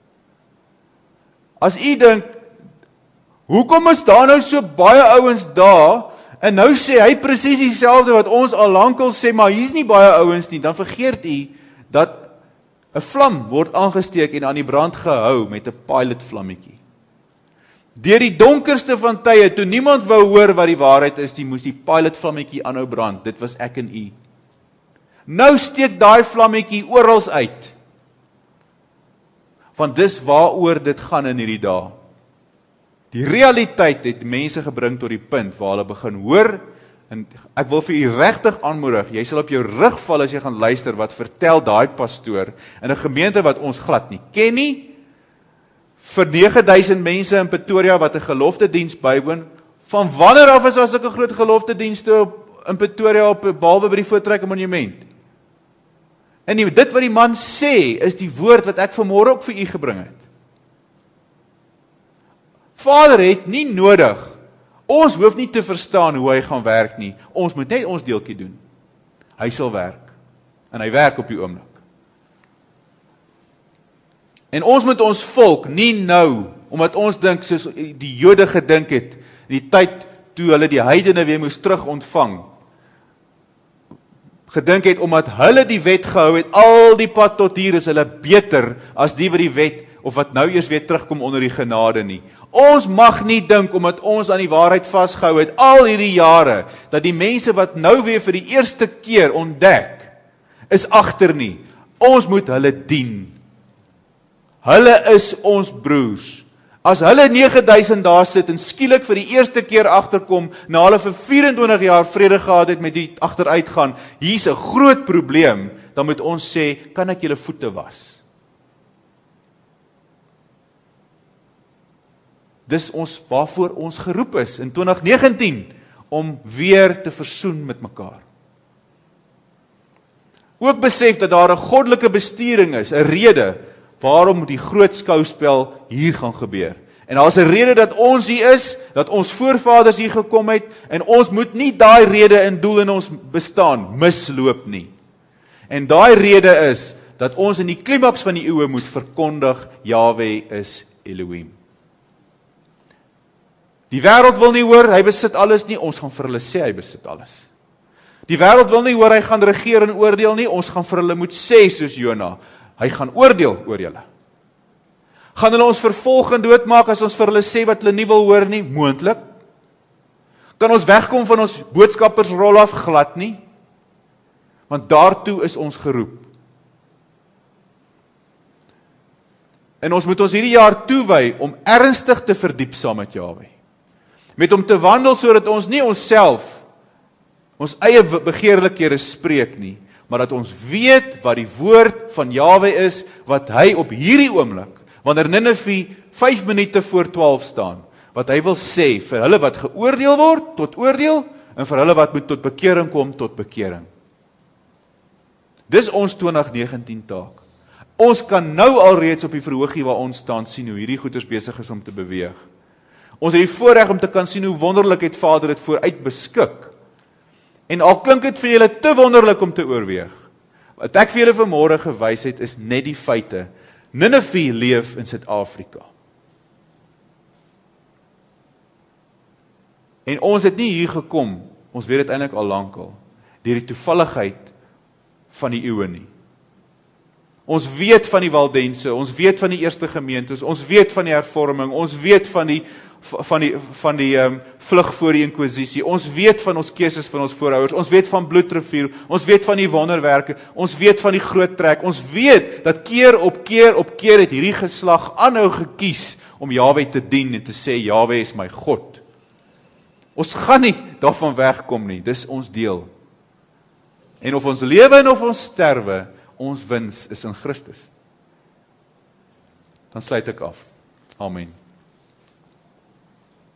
[SPEAKER 1] As u dink, hoekom is daar nou so baie ouens daar, en nou sê hy presies dieselfde wat ons al lankal sê, maar hier's nie baie ouens nie, dan vergeet u dat 'n vlam word aangesteek en aan die brand gehou met 'n pilot vlammetjie. Deur die donkerste van tye, toe niemand wou hoor wat die waarheid is, moes die pilotvlammetjie aanhou brand. Dit was ek en u. Nou steek daai vlammetjie oral uit. Want dis waaroor dit gaan in hierdie dae. Die realiteit het mense gebring tot die punt waar hulle begin hoor, en ek wil vir u regtig aanmoedig, jy sal op jou rug val as jy gaan luister wat vertel daai pastoor in 'n gemeente wat ons glad nie ken nie, vir 9000 mense in Pretoria wat 'n geloftediens bywoon. Van wanneer af is daar sulke groot geloftedienste in Pretoria behalwe by die Voortrekker Monument? En dit wat die man sê is die woord wat ek vanmôre ook vir u gebring het. Vader het nie nodig. Ons hoef nie te verstaan hoe hy gaan werk nie. Ons moet net ons deeltjie doen. Hy sal werk. En hy werk op die oomblik. En ons moet ons volk nie nou, omdat ons dink soos die Jode gedink het, die tyd toe hulle die heidene weer moes terug ontvang, gedink het, omdat hulle die wet gehou het, al die pad tot hier is hulle beter as die wat die wet, of wat nou eers weer terugkom onder die genade nie. Ons mag nie dink, omdat ons aan die waarheid vasgehou het, al hierdie jare, dat die mense wat nou weer vir die eerste keer ontdek, is agter nie. Ons moet hulle dien. Hulle is ons broers. As hulle 9000 daar sit en skielik vir die eerste keer agterkom, na hulle vir 24 jaar vrede gehad het met die agteruitgaan, hier's 'n groot probleem, dan moet ons sê, kan ek julle voete was? Dis ons waarvoor ons geroep is in 2019, om weer te versoen met mekaar. Ook besef dat daar 'n goddelike besturing is, 'n rede, waarom die groot skouspel hier gaan gebeur. En daar is 'n rede dat ons hier is, dat ons voorvaders hier gekom het, en ons moet nie daai rede en doel in ons bestaan misloop nie. En daai rede is, dat ons in die klimaks van die eeue moet verkondig, Jahwe is Elohim. Die wêreld wil nie hoor, hy besit alles nie, ons gaan vir hulle sê, hy besit alles. Die wêreld wil nie hoor, hy gaan regeer en oordeel nie, ons gaan vir hulle moet sê, soos Jona, hy gaan oordeel oor julle. Gaan hulle ons vervolg en doodmaak as ons vir hulle sê wat hulle nie wil hoor nie? Moontlik. Kan ons wegkom van ons boodskappersrol af? Glad nie. Want daartoe is ons geroep. En ons moet ons hierdie jaar toewy om ernstig te verdiep saam met Jahwe. Met hom te wandel sodat ons nie onsself, ons eie begeerlikhede spreek nie, maar dat ons weet wat die woord van Jahwe is, wat hy op hierdie oomblik, wanneer Ninive 5 minute voor 12 staan, wat hy wil sê vir hulle wat geoordeel word, tot oordeel, en vir hulle wat moet tot bekering kom, tot bekering. Dis ons 2019 taak. Ons kan nou alreeds op die verhoogie waar ons staan sien hoe hierdie goeders besig is om te beweeg. Ons het die voorreg om te kan sien hoe wonderlik het Vader dit vooruit beskik. En al klink dit vir julle te wonderlik om te oorweeg, wat ek vir julle vanmôre gewys het, is net die feite. Ninive leef in Suid-Afrika. En ons het nie hier gekom, ons weet dit eintlik al lankal, deur die toevalligheid van die eeue nie. Ons weet van die Waldense, ons weet van die eerste gemeentes, ons weet van die hervorming, ons weet van die vlug voor die inkwisisie, ons weet van ons keuses van ons voorouers, ons weet van bloedrivier, ons weet van die wonderwerke, ons weet van die groot trek, ons weet dat keer op keer het hierdie geslag aanhou gekies om Jahwe te dien en te sê, Jahwe is my God. Ons gaan nie daarvan wegkom nie, dis ons deel. En of ons lewe en of ons sterwe, ons wins is in Christus. Dan sluit ek af. Amen.